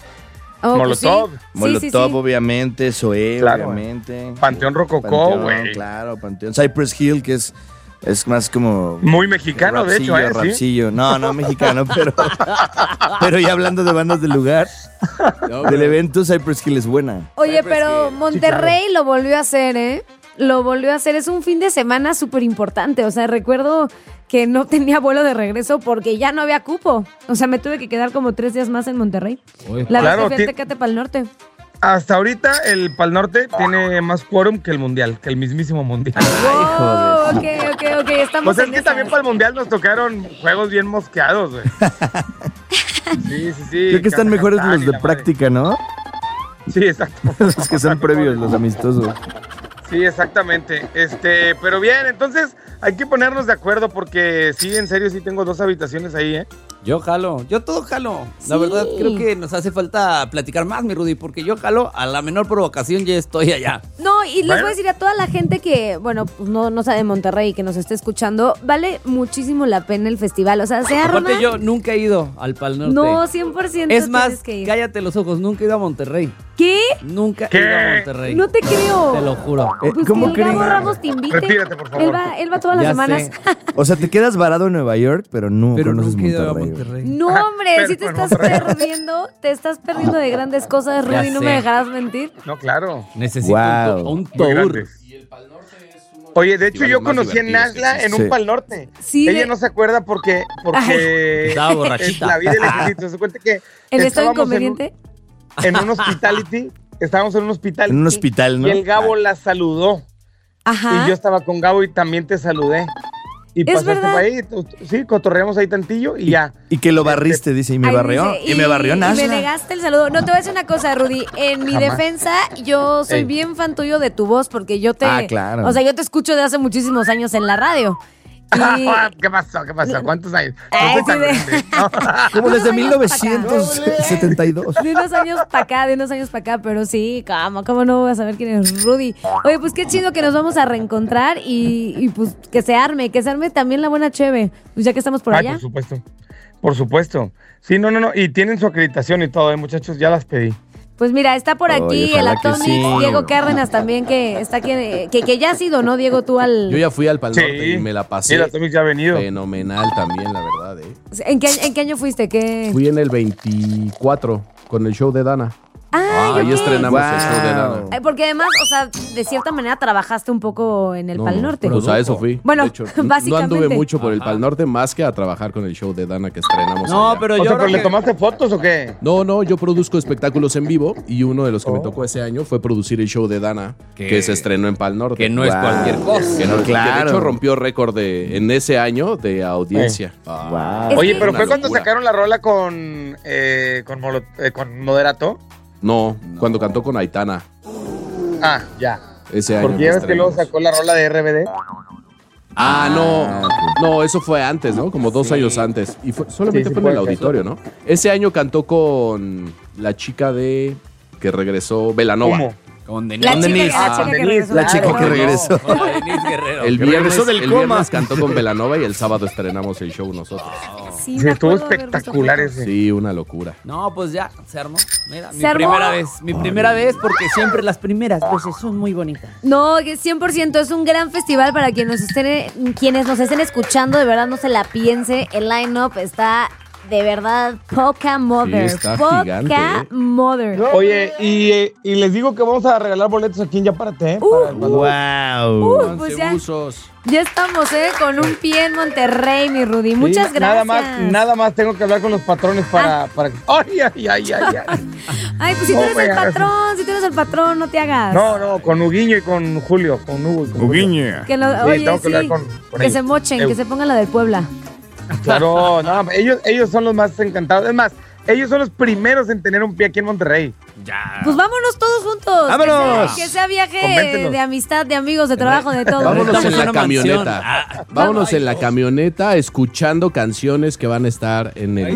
Oh, pues sí. Molotov. Sí, Molotov, sí, sí. obviamente, Zoé, Claro. obviamente. Panteón Rococó, Panteón, güey. Claro, Panteón. Cypress Hill, que es, es más como... Muy mexicano, de hecho, rapsillo, ¿eh? Sí. rapsillo. No, no mexicano, pero... pero ya hablando de bandas del lugar, del evento, Cypress Hill es buena. Oye, Cypress pero Hill. Monterrey lo volvió a hacer, ¿eh? Lo volvió a hacer. Es un fin de semana súper importante. O sea, recuerdo que no tenía vuelo de regreso porque ya no había cupo. O sea, me tuve que quedar como tres días más en Monterrey. Uy. La Claro, vez que fui ti- a Tecate Pal Norte. Hasta ahorita el Pal Norte tiene más quórum que el Mundial, que el mismísimo Mundial. Oh, ok, ok, ok. Estamos Pues es en que esas. también para el Mundial nos tocaron juegos bien mosqueados, güey. Sí, sí, sí. Creo que están mejores Kazajstán los y de la práctica, ¿no? madre. Sí, exacto. Los que son previos, los amistosos. Sí, exactamente. Este, pero bien, entonces hay que ponernos de acuerdo porque sí, en serio, sí tengo dos habitaciones ahí, ¿eh? Yo jalo, yo todo jalo. La Sí. verdad, creo que nos hace falta platicar más, mi Rudy, porque yo jalo a la menor provocación ya estoy allá. No, y les Bueno. voy a decir a toda la gente que, bueno, pues no, no sabe de Monterrey, que nos esté escuchando, vale muchísimo la pena el festival. O sea, se arma. Aparte, yo nunca he ido al Pal Norte. No, cien por ciento Es más, tienes que ir. cállate los ojos, nunca he ido a Monterrey. ¿Qué? Nunca ¿Qué? he ido a Monterrey. No te creo. Te lo juro. Eh, Pues ¿Cómo que el Gabo creen? Ramos te invite. Retírate, por favor. Él va, él va todas las Ya semanas. sé. O sea, te quedas varado en Nueva York, pero no Pero conoces nunca he ido a Monterrey. güey. Monterrey. No, hombre, Pero si te en estás Monterrey. perdiendo, te estás perdiendo de grandes cosas, Ya Rudy, no sé. me dejarás mentir. No, claro. Necesito Wow. un, to- un Muy tour. grandes. Oye, de hecho festivales yo más conocí a divertidos que Nazla en existen. un Pal Norte. Sí, Ella de- no se acuerda porque, porque Estaba borrachita. la vida del ejército. Se cuenta que ¿El estado estábamos en un- inconveniente? En un hospitality, estábamos en un hospitality. En un hospital, ¿no? Y el Gabo la saludó. Ajá. Y yo estaba con Gabo y también te saludé. Y Es pasaste verdad. por ahí, tú- sí, cotorreamos ahí tantillo y ya. Y que lo barriste, dice, y me Ay, barrió. dice, Y me barrió Y me Nazla. negaste el saludo. No, te voy a decir una cosa, Rudy. En mi Jamás. defensa, yo soy Ey. bien fan tuyo de tu voz porque yo te... Ah, claro. O sea, yo te escucho de hace muchísimos años en la radio. Y... ¿Qué pasó? ¿Qué pasó? ¿Cuántos años? No Ay, soy tan sí, de- grande. Como Unos desde años mil novecientos setenta y dos. De unos años para acá, de unos años para acá, pero sí, ¿cómo, cómo no voy a saber quién es Rudy? Oye, pues qué chido que nos vamos a reencontrar y, y pues que se arme, que se arme también la buena cheve, pues ya que estamos por Ay, allá. por supuesto. Por supuesto. Sí, no, no, no. Y tienen su acreditación y todo, ¿eh, muchachos? Ya las pedí. Pues mira, está por Ay, aquí el ojalá que Atomic, sí. Diego Cárdenas también, que está aquí, eh, que, que ya ha sido, ¿no, Diego? Tú al... Yo ya fui al Pal Sí. Norte y me la Sí, pasé. el Atomic ya ha venido. Fenomenal también, la verdad, ¿eh? ¿En qué, ¿En qué año fuiste? ¿Qué? Fui en el veinticuatro con el show de Dana. Ah, Ahí ok. estrenamos el show de Dana. Eh, Porque además, o sea, de cierta manera trabajaste un poco en el No, Pal no, Norte. Pues a eso fui. Bueno, De hecho, n- básicamente. No anduve mucho por el Pal Norte más que a trabajar con el show de Dana que estrenamos. No, allá. pero O yo sea, creo ¿pero le que- tomaste fotos o qué? No, no, yo produzco espectáculos en vivo y uno de los que me Oh. tocó ese año fue producir el show de Dana Que- que, se estrenó en Pal Norte. que no es Wow. cualquier cosa. Que, no, que Claro. de hecho rompió récord de, en ese año de audiencia. Ah, Wow. Es Oye, que- pero una fue cuando locura. sacaron la rola con, eh, con, Molo- eh, con Moderato. No, cuando cantó con Aitana Ah, ya. ese año. Porque ya ves que luego estrenamos. sacó la rola de R B D. Ah, no. No, eso fue antes, ¿no? Como dos años antes. Y fue, solamente Sí, sí fue en fue el eso. auditorio, ¿no? Ese año cantó con la chica de que regresó Belanova. ¿Cómo? Con La chica, Denise. la chica Ah, que Denise, regresó. La chica que regresó. Con la Denise Guerrero. El Que viernes, regresó del el coma. viernes cantó con Belanova y el sábado estrenamos el show nosotros. Sí, Sí, me estuvo acuerdo de haber visto espectacular fotos. ese. Sí, una locura. No, pues ya, se armó. Mira, mi ¿Se armó? primera vez. Mi primera vez, porque siempre las primeras veces son muy bonitas. No, que cien por ciento es un gran festival para quienes nos estén, quienes nos estén escuchando. De verdad, no se la piense. El line-up está de verdad poca mother. Sí, está poca gigante, ¿eh? mother. Oye, y, eh, y les digo que vamos a regalar boletos aquí en Ya Párate, ¿eh? Uh, Para el balón. ¡Wow! Uh, pues ya, Usos. ya estamos, ¿eh? Con un pie en Monterrey, mi Rudy. Muchas Sí, gracias. Nada más, nada más tengo que hablar con los patrones para... para... ¡Ay, ay, ay, ay! ay. Ay, pues si tú No eres me el hagas. patrón, si tú eres el patrón, no te hagas. No, no, con Huguiño y con Julio. Con Hugo y con Julio. Que lo, Sí, oye, tengo que sí, hablar con- con que ellos. se mochen, Eu. que se pongan la del Puebla. Claro, no, ellos, ellos son los más encantados. Es más, ellos son los primeros en tener un pie aquí en Monterrey. Ya. Pues vámonos todos juntos. ¡Vámonos! Que sea, que sea viaje Convéncelos. de amistad, de amigos, de trabajo, de todo. Vámonos Rentamos en la una camioneta. mansión. Vámonos en la camioneta escuchando canciones que van a estar en el... Ay,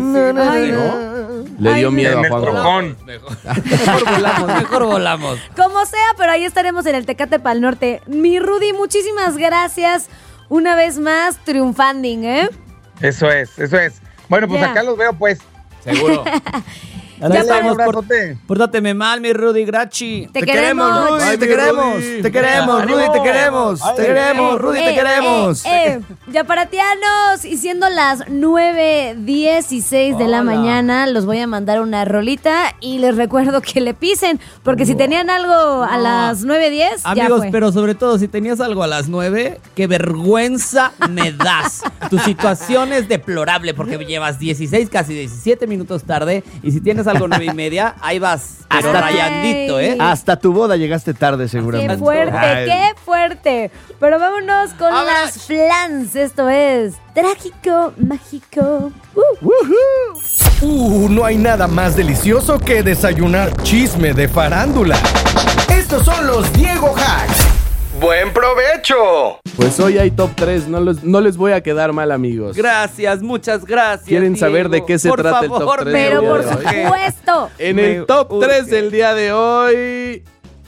¿no? Le dio Ay, miedo En a el Juanjo. trocón. Mejor volamos, mejor volamos. Como sea, pero ahí estaremos en el Tecate Pal Norte. Mi Rudy, muchísimas gracias. Una vez más, triunfanding, ¿eh? Eso es, eso es. Bueno, pues Ya. acá los veo, pues. Seguro. Ya Dale, para- un abrazote. Pórtateme mal, mi Rudy Grachi. Te, queremos. Rudy, Ay, te mi queremos, Rudy. te queremos, Rudy, te queremos, te queremos, Rudy, te Eh, queremos. eh, eh. Yaparatianos, y siendo las nueve dieciséis de la Hola. mañana, los voy a mandar una rolita y les recuerdo que le pisen, porque si tenían algo a No. las nueve diez, ya Amigos, fue. pero sobre todo, si tenías algo a las nueve, qué vergüenza me das. Tu situación es deplorable porque llevas dieciséis, casi diecisiete minutos tarde. Y si tienes algo nueve y media, ahí vas, pero Ay. rayandito, ¿eh? Hasta tu boda llegaste tarde, Qué seguramente. fuerte, Ay. qué fuerte. Pero vámonos con Vámonos. las flans. Esto es Trágico Mágico. Uh. Uh, no hay nada más delicioso que desayunar chisme de farándula. Estos son los Diego Hacks. ¡Buen provecho! Pues hoy hay top tres, no, los- no les voy a quedar mal, amigos. Gracias, muchas gracias. ¿Quieren saber Diego. de qué se Por trata el top favor, tres? Pero del por día de hoy? supuesto. En Me el top urge. tres del día de hoy...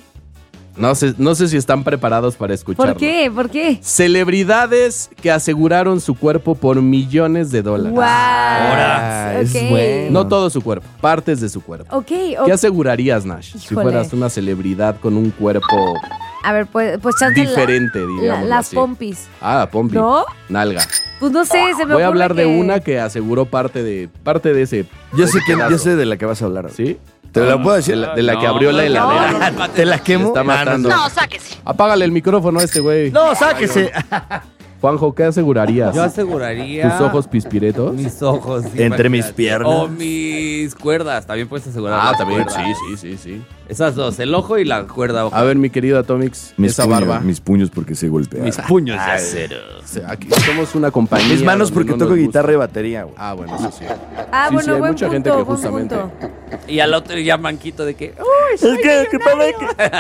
No sé, no sé si están preparados para escucharlo. ¿Por qué? ¿Por qué? Celebridades que aseguraron su cuerpo por millones de dólares. Wow. Ah, es Ok. bueno. No todo su cuerpo, partes de su cuerpo. Ok, ¿Qué ok. asegurarías, Nash, si Híjole. fueras una celebridad con un cuerpo A ver, pues, pues chance la- diferente, la- digamos? las así? pompis. Ah, pompi. ¿No? Nalga. Pues no sé, se me Voy a ocurre hablar de que- una que aseguró parte de parte de ese. Yo sé, ese quién, pedazo. yo sé de la que vas a hablar. ¿Sí? ¿Te la puedo decir? De la, de la que abrió la heladera. ¿Te la quemo? Está matando. No, sáquese. Apágale el micrófono a este güey. No, sáquese. Juanjo, ¿qué asegurarías? Yo aseguraría. ¿Tus ojos pispiretos? Mis ojos. sí, Entre mis imagínate. piernas. O mis cuerdas. También puedes asegurar. Ah, las también. cuerdas. Sí, sí, sí, sí. Esas dos, el ojo y la cuerda. Ojo. A ver, mi querido Atomix, Mis esa puños, barba. mis puños porque se golpea. Mis puños Ah, o sea, aquí somos una compañía. Mis manos donde porque no toco nos gusta. guitarra y batería, güey. Ah, bueno, eso sí. Ah, Sí, bueno, sí, hay buen mucha punto, gente que buen justamente. punto. Y al otro ya manquito de que. Es que, ¿qué pasa? Que...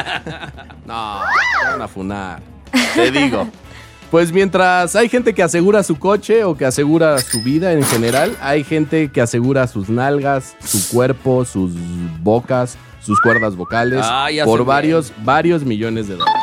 No, te van a funar. Te digo. Pues mientras hay gente que asegura su coche o que asegura su vida en general, hay gente que asegura sus nalgas, su cuerpo, sus bocas, sus cuerdas vocales Ah, ya por sé varios, varios millones de dólares.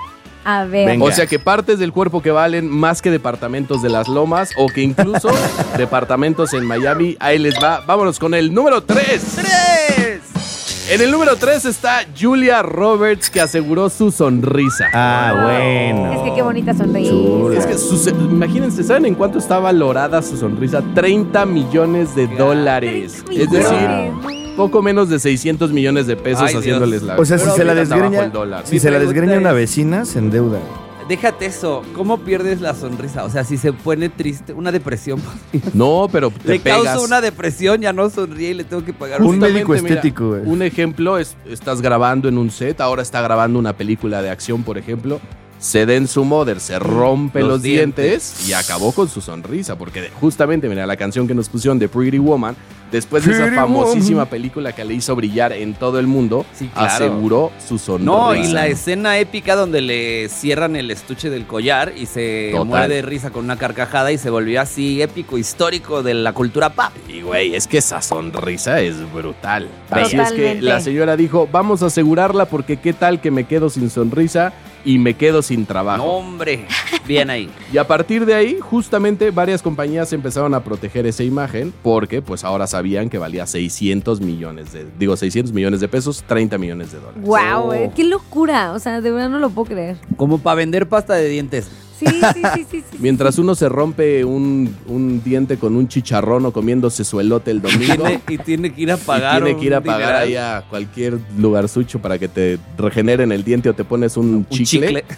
A ver. Venga. O sea que partes del cuerpo que valen más que departamentos de las lomas o que incluso departamentos en Miami. Ahí les va. Vámonos con el número tres. ¡tres! En el número tres está Julia Roberts, que aseguró su sonrisa. Ah, bueno. Es que qué bonita sonrisa. Chula. Es que su- imagínense, ¿saben en cuánto está valorada su sonrisa? treinta millones de dólares. Es decir, poco menos de seiscientos millones de pesos Ay, Dios. haciéndoles la O sea, si Pero se la ahorita está bajo desgreña, el dólar. si Mi se la pregunta desgreña una es- vecina, se endeuda. Déjate eso. ¿Cómo pierdes la sonrisa? O sea, si se pone triste, una depresión. No, pero te Le pegas. causo una depresión, ya no sonríe y le tengo que pagar Un Justamente, médico mira, estético, güey. Un ejemplo es, estás grabando en un set, ahora está grabando una película de acción, por ejemplo. Se da en su mother, se rompe los, Los dientes. dientes. y acabó con su sonrisa, porque de- justamente, mira, la canción que nos pusieron de Pretty Woman después de esa Pretty famosísima Woman. película que le hizo brillar en todo el mundo, Sí, claro. aseguró su sonrisa. No, y la escena épica donde le cierran el estuche del collar y se Total. muere de risa con una carcajada y se volvió así épico, histórico de la cultura pop. Y güey, es que esa sonrisa es brutal. Así es que Totalmente. la señora dijo, vamos a asegurarla porque qué tal que me quedo sin sonrisa y me quedo sin trabajo. No, hombre, bien ahí. Y a partir de ahí, justamente varias compañías empezaron a proteger esa imagen porque pues ahora sabían que valía seiscientos millones de, digo seiscientos millones de pesos, treinta millones de dólares. Wow, eh, qué locura. O sea, de verdad no lo puedo creer. Como para vender pasta de dientes. Sí, sí, sí, sí, sí, sí. Mientras uno se rompe un, un diente con un chicharrón o comiéndose su elote el domingo. Tiene- y tiene que ir a y pagar. tiene que ir a un pagar dineral. ahí a cualquier lugar sucho para que te regeneren el diente o te pones un, Un chicle. chicle.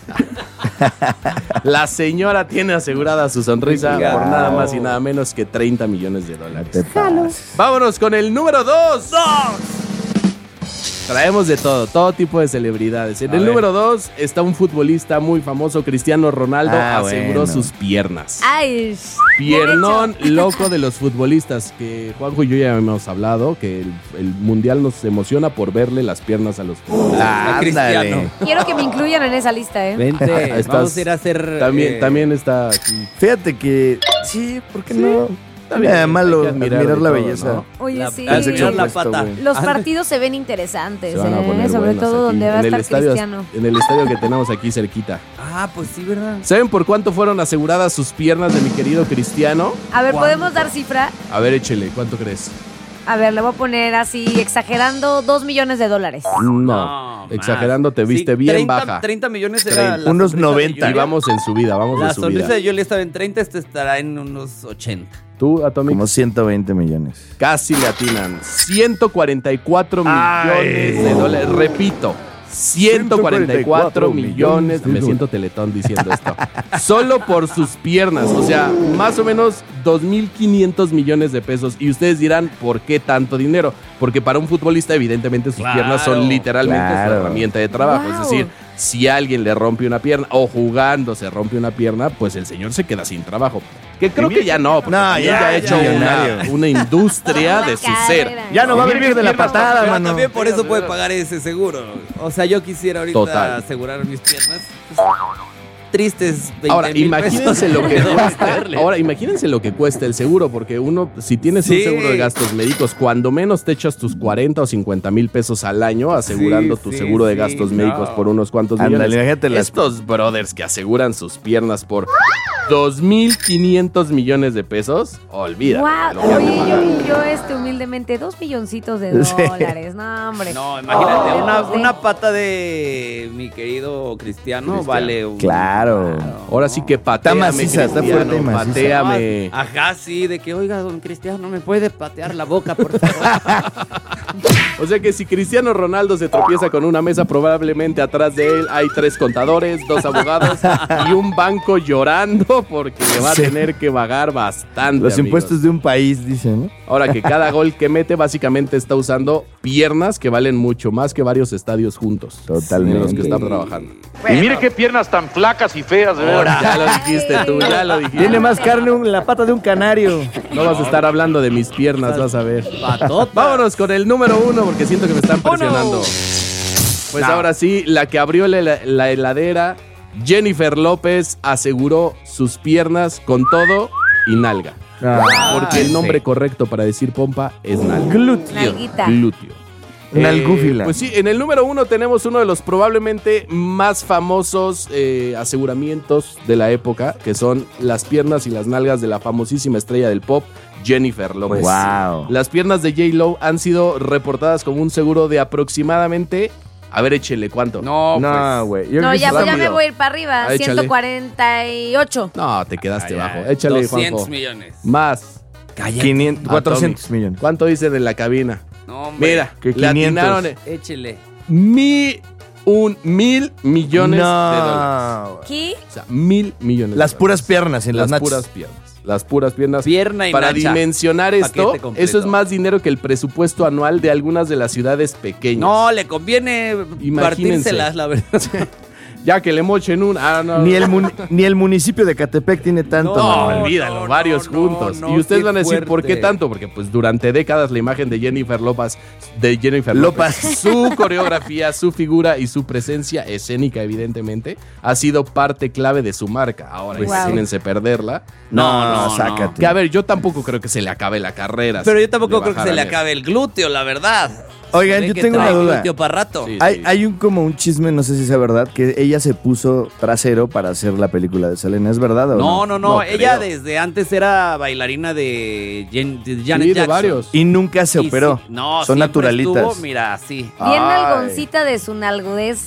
La señora tiene asegurada su sonrisa Wow. por nada más y nada menos que treinta millones de dólares. Vámonos con el número dos. Traemos de todo, todo tipo de celebridades. En A el ver. número dos está un futbolista muy famoso, Cristiano Ronaldo, Ah, aseguró bueno. sus piernas. Ay, Piernón loco de los futbolistas, que Juanjo y yo ya hemos hablado, que el, el mundial nos emociona por verle las piernas a los futbolistas. A Cristiano. quiero que me incluyan en esa lista, ¿eh? Vente, Estás- vamos a ir a hacer. También, eh, también está aquí. Fíjate que sí, ¿por qué no? Está No bien, nada malo hay que admirar admirar de la todo, belleza. ¿no? Oye, La- sí. al sexo señor la opuesto, pata. güey. Los Ah, partidos se ven interesantes, Se van a ¿eh? poner Sobre buenos todo aquí. donde va a en el estar estadio, Cristiano. En el estadio que tenemos aquí cerquita. Ah, pues sí, ¿verdad? ¿Saben por cuánto fueron aseguradas sus piernas de mi querido Cristiano? A ver, ¿Cuánto? ¿podemos dar cifra? A ver, échele, ¿cuánto crees? A ver, le voy a poner así, exagerando, dos millones de dólares. No, No, exagerando, te más. viste Sí, bien treinta, baja. treinta millones era la Unos sonrisa de noventa. Y Julia. vamos en subida, vamos La en sonrisa subida. de Julia estaba en treinta, este estará en unos ochenta. ¿Tú, Atomic? Como ciento veinte millones. Casi le atinan. ciento cuarenta y cuatro millones de dólares. Repito, ciento cuarenta y cuatro millones. Me siento Teletón diciendo esto. Solo por sus piernas. O sea, más o menos dos mil quinientos millones de pesos. Y ustedes dirán, ¿por qué tanto dinero? Porque para un futbolista, evidentemente, sus Claro, piernas son literalmente claro. su herramienta de trabajo. Wow. Es decir, si alguien le rompe una pierna o jugando se rompe una pierna, pues el señor se queda sin trabajo. Que creo que ya no, porque No, también ya, ya ha ya, hecho millonario. una, una industria de su ser. Carrera. Ya no va a vivir de la patada, Pero mano. también por eso puede pagar ese seguro. O sea, yo quisiera ahorita Total. asegurar mis piernas. Pues, tristes veinte Ahora, mil imagínense pesos. lo que No cuesta. meterle. Ahora, imagínense lo que cuesta el seguro, porque uno, si tienes un Sí. seguro de gastos médicos, cuando menos te echas tus cuarenta o cincuenta mil pesos al año asegurando Sí, tu sí, seguro de sí, gastos no. médicos por unos cuantos Ándale, millones. imagínate las- Estos brothers que aseguran sus piernas por dos mil quinientos millones de pesos, olvídate. Wow. lo que han de Oye, pagar. yo, yo este humildemente, dos milloncitos de Sí. dólares. No, hombre. No, imagínate, Oh, una, sí. una pata de mi querido Cristiano, Cristiano. vale un... Claro. Ahora sí que pateame, maciza, está Cristiano, fuerte y maciza. pateame. Ajá, sí, de que, oiga, don Cristiano, ¿me puede patear la boca, por favor? O sea que si Cristiano Ronaldo se tropieza con una mesa, probablemente atrás de él hay tres contadores, dos abogados y un banco llorando porque le va a Sí. tener que pagar bastante. Los amigos. impuestos de un país, dicen, ¿no? Ahora que cada gol que mete básicamente está usando piernas que valen mucho más que varios estadios juntos. Totalmente. En los que está trabajando. Y mire qué piernas tan flacas y feas, de Ahora, verdad. ya lo dijiste tú, ya lo dijiste. Tiene más carne un- la pata de un canario. No vas a estar hablando de mis piernas, vas a ver. Patota. Vámonos con el número uno porque siento que me están presionando. Pues ahora sí, la que abrió la, la heladera, Jennifer López, aseguró sus piernas con todo y nalga. Ah, Porque el nombre correcto para decir pompa es nalga. glúteo. Nalguita. Glúteo. Nalgúfila. Eh, pues sí, en el número uno tenemos uno de los probablemente más famosos eh, aseguramientos de la época, que son las piernas y las nalgas de la famosísima estrella del pop, Jennifer López. Wow. Las piernas de J-Lo han sido reportadas como un seguro de aproximadamente... A ver, échele, ¿cuánto? No, No, güey. Yo No, creo que ya, sí ya está me muy- voy a ir para arriba. Ah, échale. ciento cuarenta y ocho. No, te quedaste Ay, bajo. ay, Échale, doscientos Juanjo. millones. Más. quinientos, cuatrocientos Atomic. millones. ¿Cuánto dicen en la cabina? No, hombre. Mira, que le quinientos. atinaron eh, Échele. mi, un mil millones de dólares. No. ¿Qué? O sea, mil millones. Las de puras dólares. piernas en las, Las nachas. puras piernas. Las puras piernas. Pierna y Para nacha. dimensionar esto, Paquete completo. eso es más dinero que el presupuesto anual de algunas de las ciudades pequeñas. No, le conviene Imagínense. partírselas, la verdad. Ya que le mochen un... Ah, no. Ni el, mun- ni el municipio de Catepec tiene tanto. No, mano. olvídalo, varios juntos. no, y ustedes qué van a decir, ¿por qué fuerte. tanto? Porque pues durante décadas la imagen de Jennifer López, de Jennifer López. López, su coreografía, su figura y su presencia escénica, evidentemente, ha sido parte clave de su marca. Ahora, Pues, imagínense perderla. No, no, sácate. Que a ver, yo tampoco creo que se le acabe la carrera. Pero si yo tampoco le creo que se le bajaran el- acabe el glúteo, la verdad. Oigan, Se ve yo que tengo una trae duda. glúteo para rato. Sí, Hay, sí. hay un como un chisme, no sé si sea verdad, que ella se puso trasero para hacer la película de Selena. ¿Es verdad o No, no? no, no. No ella creo. desde antes era bailarina de, Jen- de Janet Sí, de Jackson. varios. Y nunca se Y operó. sí, no, Son siempre naturalitas. estuvo, mira, así. Bien Ay. nalgoncita de su nalgodez.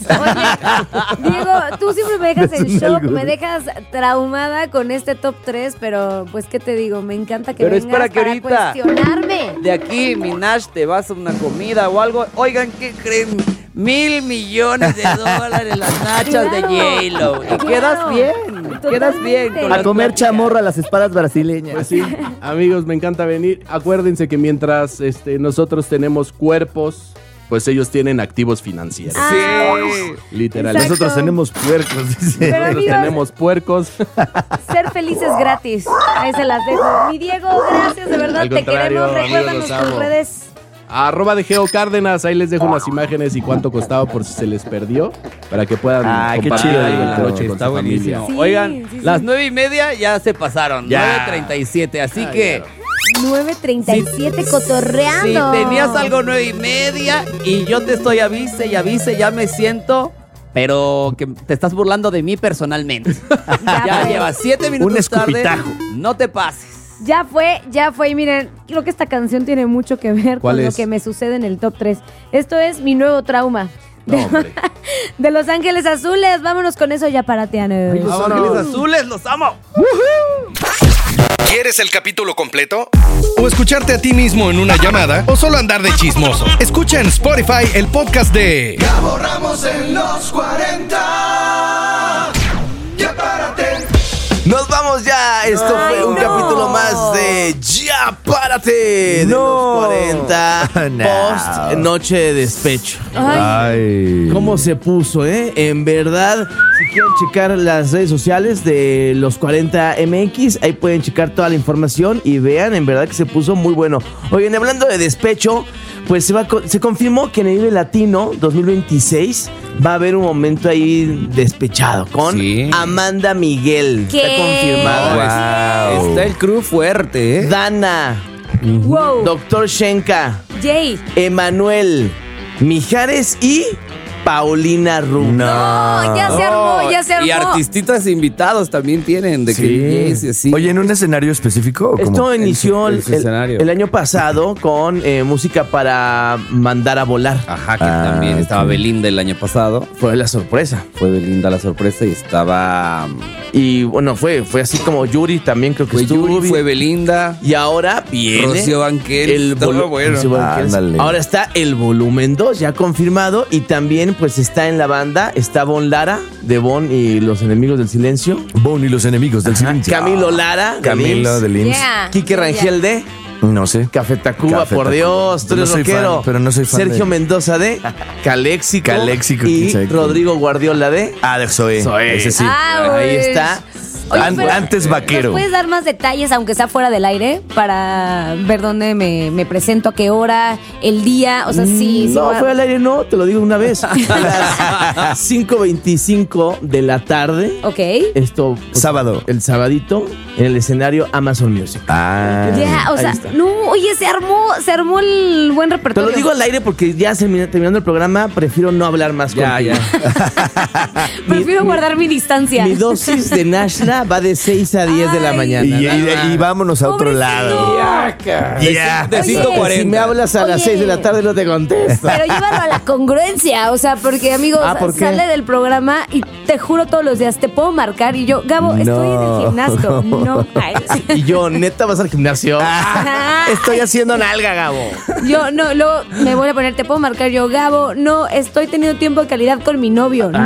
Oye, Diego, tú siempre me dejas De en su shock, nalgodez. me dejas traumada con este top tres, pero pues, ¿qué te digo? Me encanta que Pero vengas espera que para ahorita- cuestionarme. De aquí, Minash, te vas a una comida o algo. Oigan, ¿qué creen? Mil millones de dólares las nachas de Claro, J-Lo. Y claro. quedas bien, quedas bien. Totalmente. con A las comer pláticas. chamorra a las espadas brasileñas. Pues sí, amigos, me encanta venir. Acuérdense que mientras este, nosotros tenemos cuerpos, pues ellos tienen activos financieros. Ah, Sí. Literal. Exacto. Nosotros tenemos puercos, dice. Pero, Nosotros amigos, tenemos puercos. ser felices gratis. Ahí se las dejo. Mi Diego, gracias, de verdad, Al te contrario, queremos. amigos, Recuérdanos los tus amo. redes. Arroba de Geo Cárdenas, ahí les dejo unas imágenes y cuánto costaba por si se les perdió, para que puedan Ah, qué compartir chido, ahí en la Diego. noche con Está su familia. buenísimo. Sí, Oigan, sí, sí. las nueve y media ya se pasaron. Ya. nueve treinta y siete. Así que nueve treinta y siete si cotorreando. tenías algo nueve y media y yo te estoy avise y avise, ya me siento. Pero que te estás burlando de mí personalmente. Ya Ya fue. llevas siete minutos Un escupitajo. tarde. No te pases. Ya fue, ya fue. Y miren, creo que esta canción tiene mucho que ver ¿Cuál con lo es? que me sucede en el top tres. Esto es Mi Nuevo Trauma. No, hombre. De Los Ángeles Azules. Vámonos con eso ya para Tiana. Los Ángeles Azules, los amo. ¿Quieres el capítulo completo? ¿O escucharte a ti mismo en una llamada? ¿O solo andar de chismoso? Escucha en Spotify el podcast de Gabo Ramos en los cuarenta. Ya párate. Nos vamos ya. Esto Ay, fue un no. capítulo más de Ya Párate de No. los cuarenta No. post Noche de Despecho. Ay, Ay. ¿Cómo se puso, eh? En verdad, si quieren checar las redes sociales de los cuarenta M X, ahí pueden checar toda la información y vean, en verdad que se puso muy bueno. Oigan, hablando de despecho, pues se, va, a co- se confirmó que en el Vive Latino dos mil veintiséis va a haber un momento ahí despechado con Sí. Amanda Miguel. ¿Qué? Está confirmada. Wow. Está el crew fuerte, ¿eh? Dana, wow. Doctor Shenka, Jay. Emanuel, Mijares y Paulina Rubio. No, ya se armó, ya se armó. Y artistitas invitados también tienen, de Sí. que D Js y así. Oye, ¿en un escenario específico? o cómo? Esto inició el- el, el escenario. el año pasado con eh, música para mandar a volar. Ajá, que Ah, también estaba ok. Belinda el año pasado. Fue la sorpresa. Fue Belinda la sorpresa y estaba... Y bueno, fue, fue así como Yuri también creo que Fue estuvo. Yuri, fue Belinda. Y ahora viene Rocío Banquel. el Estaba volu- bueno. Rocío Banquel. Ándale. Ahora está el volumen dos ya confirmado y también pues está en la banda, está Bon Lara de Bon y los Enemigos del Silencio. Bon y los enemigos del Ajá. silencio. Camilo Lara de Camilo Lims. de Lims. Yeah. Quique Rangel de No sé. Café Tacuba, Café por Tacuba. Dios, tú No eres soy rockero. fan, pero no soy fan Sergio de- Mendoza de Caléxico. Caléxico, Y quién sabe quién. Rodrigo Guardiola de Ah, de Zoe. Zoe. Ese sí. Ah, Ahí pues. está. Oye, An- pero- antes vaquero. ¿Nos puedes dar más detalles, aunque sea fuera del aire, para ver dónde me, me presento, a qué hora, el día? O sea, sí. sí No, voy a- fuera del aire no, te lo digo una vez. A las cinco veinticinco de la tarde. Ok. Esto. pues, Sábado. El sabadito en el escenario Amazon Music. Ah. Ya, o Ahí sea, está. no, oye, se armó, se armó el buen Te repertorio. lo digo al aire porque ya termina- terminando el programa, prefiero no hablar más Ya, contigo. Prefiero guardar mi distancia. Mi dosis de Nashla va de seis a diez de la Ay. mañana. Y, nada más. y- y vámonos a otro Pobrecito. lado. Ya. De Oye. cinco cuarenta. Si me hablas a las Oye. seis de la tarde no te contesto. Pero llévalo a la congruencia, o sea, porque amigos, Ah, ¿por qué? sale del programa y te juro todos los días, te puedo marcar y yo, Gabo, estoy en el No. gimnasio. No, ay, Y yo, neta, vas al gimnasio. Ajá. Estoy haciendo nalga, Gabo. Yo no, luego me voy a poner, te puedo marcar yo, Gabo, no, estoy teniendo tiempo de calidad con mi novio. No.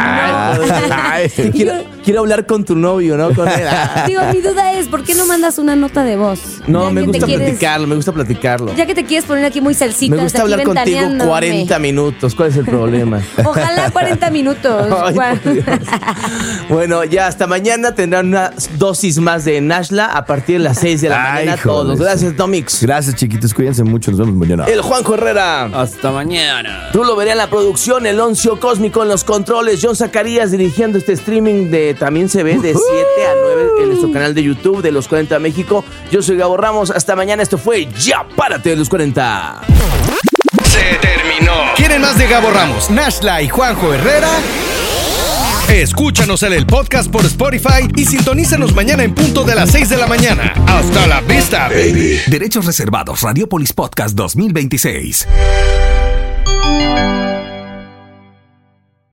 Ay, quiero, quiero hablar con tu novio, ¿no? Con él. Ah. Digo, mi duda es, ¿por qué no mandas una nota de voz? No, Ya me que gusta te quieres- platicarlo, me gusta platicarlo. Ya que te quieres poner aquí muy salsita. Me gusta hablar contigo cuarenta minutos. ¿Cuál es el problema? Ojalá cuarenta minutos. Ay, Bueno. por Dios. Bueno, ya hasta mañana tendrán una dosis más de Nashla a partir de las seis de la Ay, mañana joder. todos. Gracias, Domix. Gracias, chiquitos. Cuídense mucho. Nos vemos mañana. El Juanjo Herrera. Hasta mañana. Tú lo verás en la producción, el Oncio Cósmico en los controles, John Zacarías dirigiendo este streaming de también se ve de siete a nueve en nuestro canal de YouTube de Los cuarenta México. Yo soy Gabo Ramos. Hasta mañana. Esto fue Ya Párate de Los cuarenta. Se terminó. ¿Quieren más de Gabo Ramos, Nashla y Juanjo Herrera? Escúchanos en el podcast por Spotify y sintonízanos mañana en punto de las seis de la mañana. Hasta la vista, baby. Derechos reservados. Radiopolis Podcast dos mil veintiséis.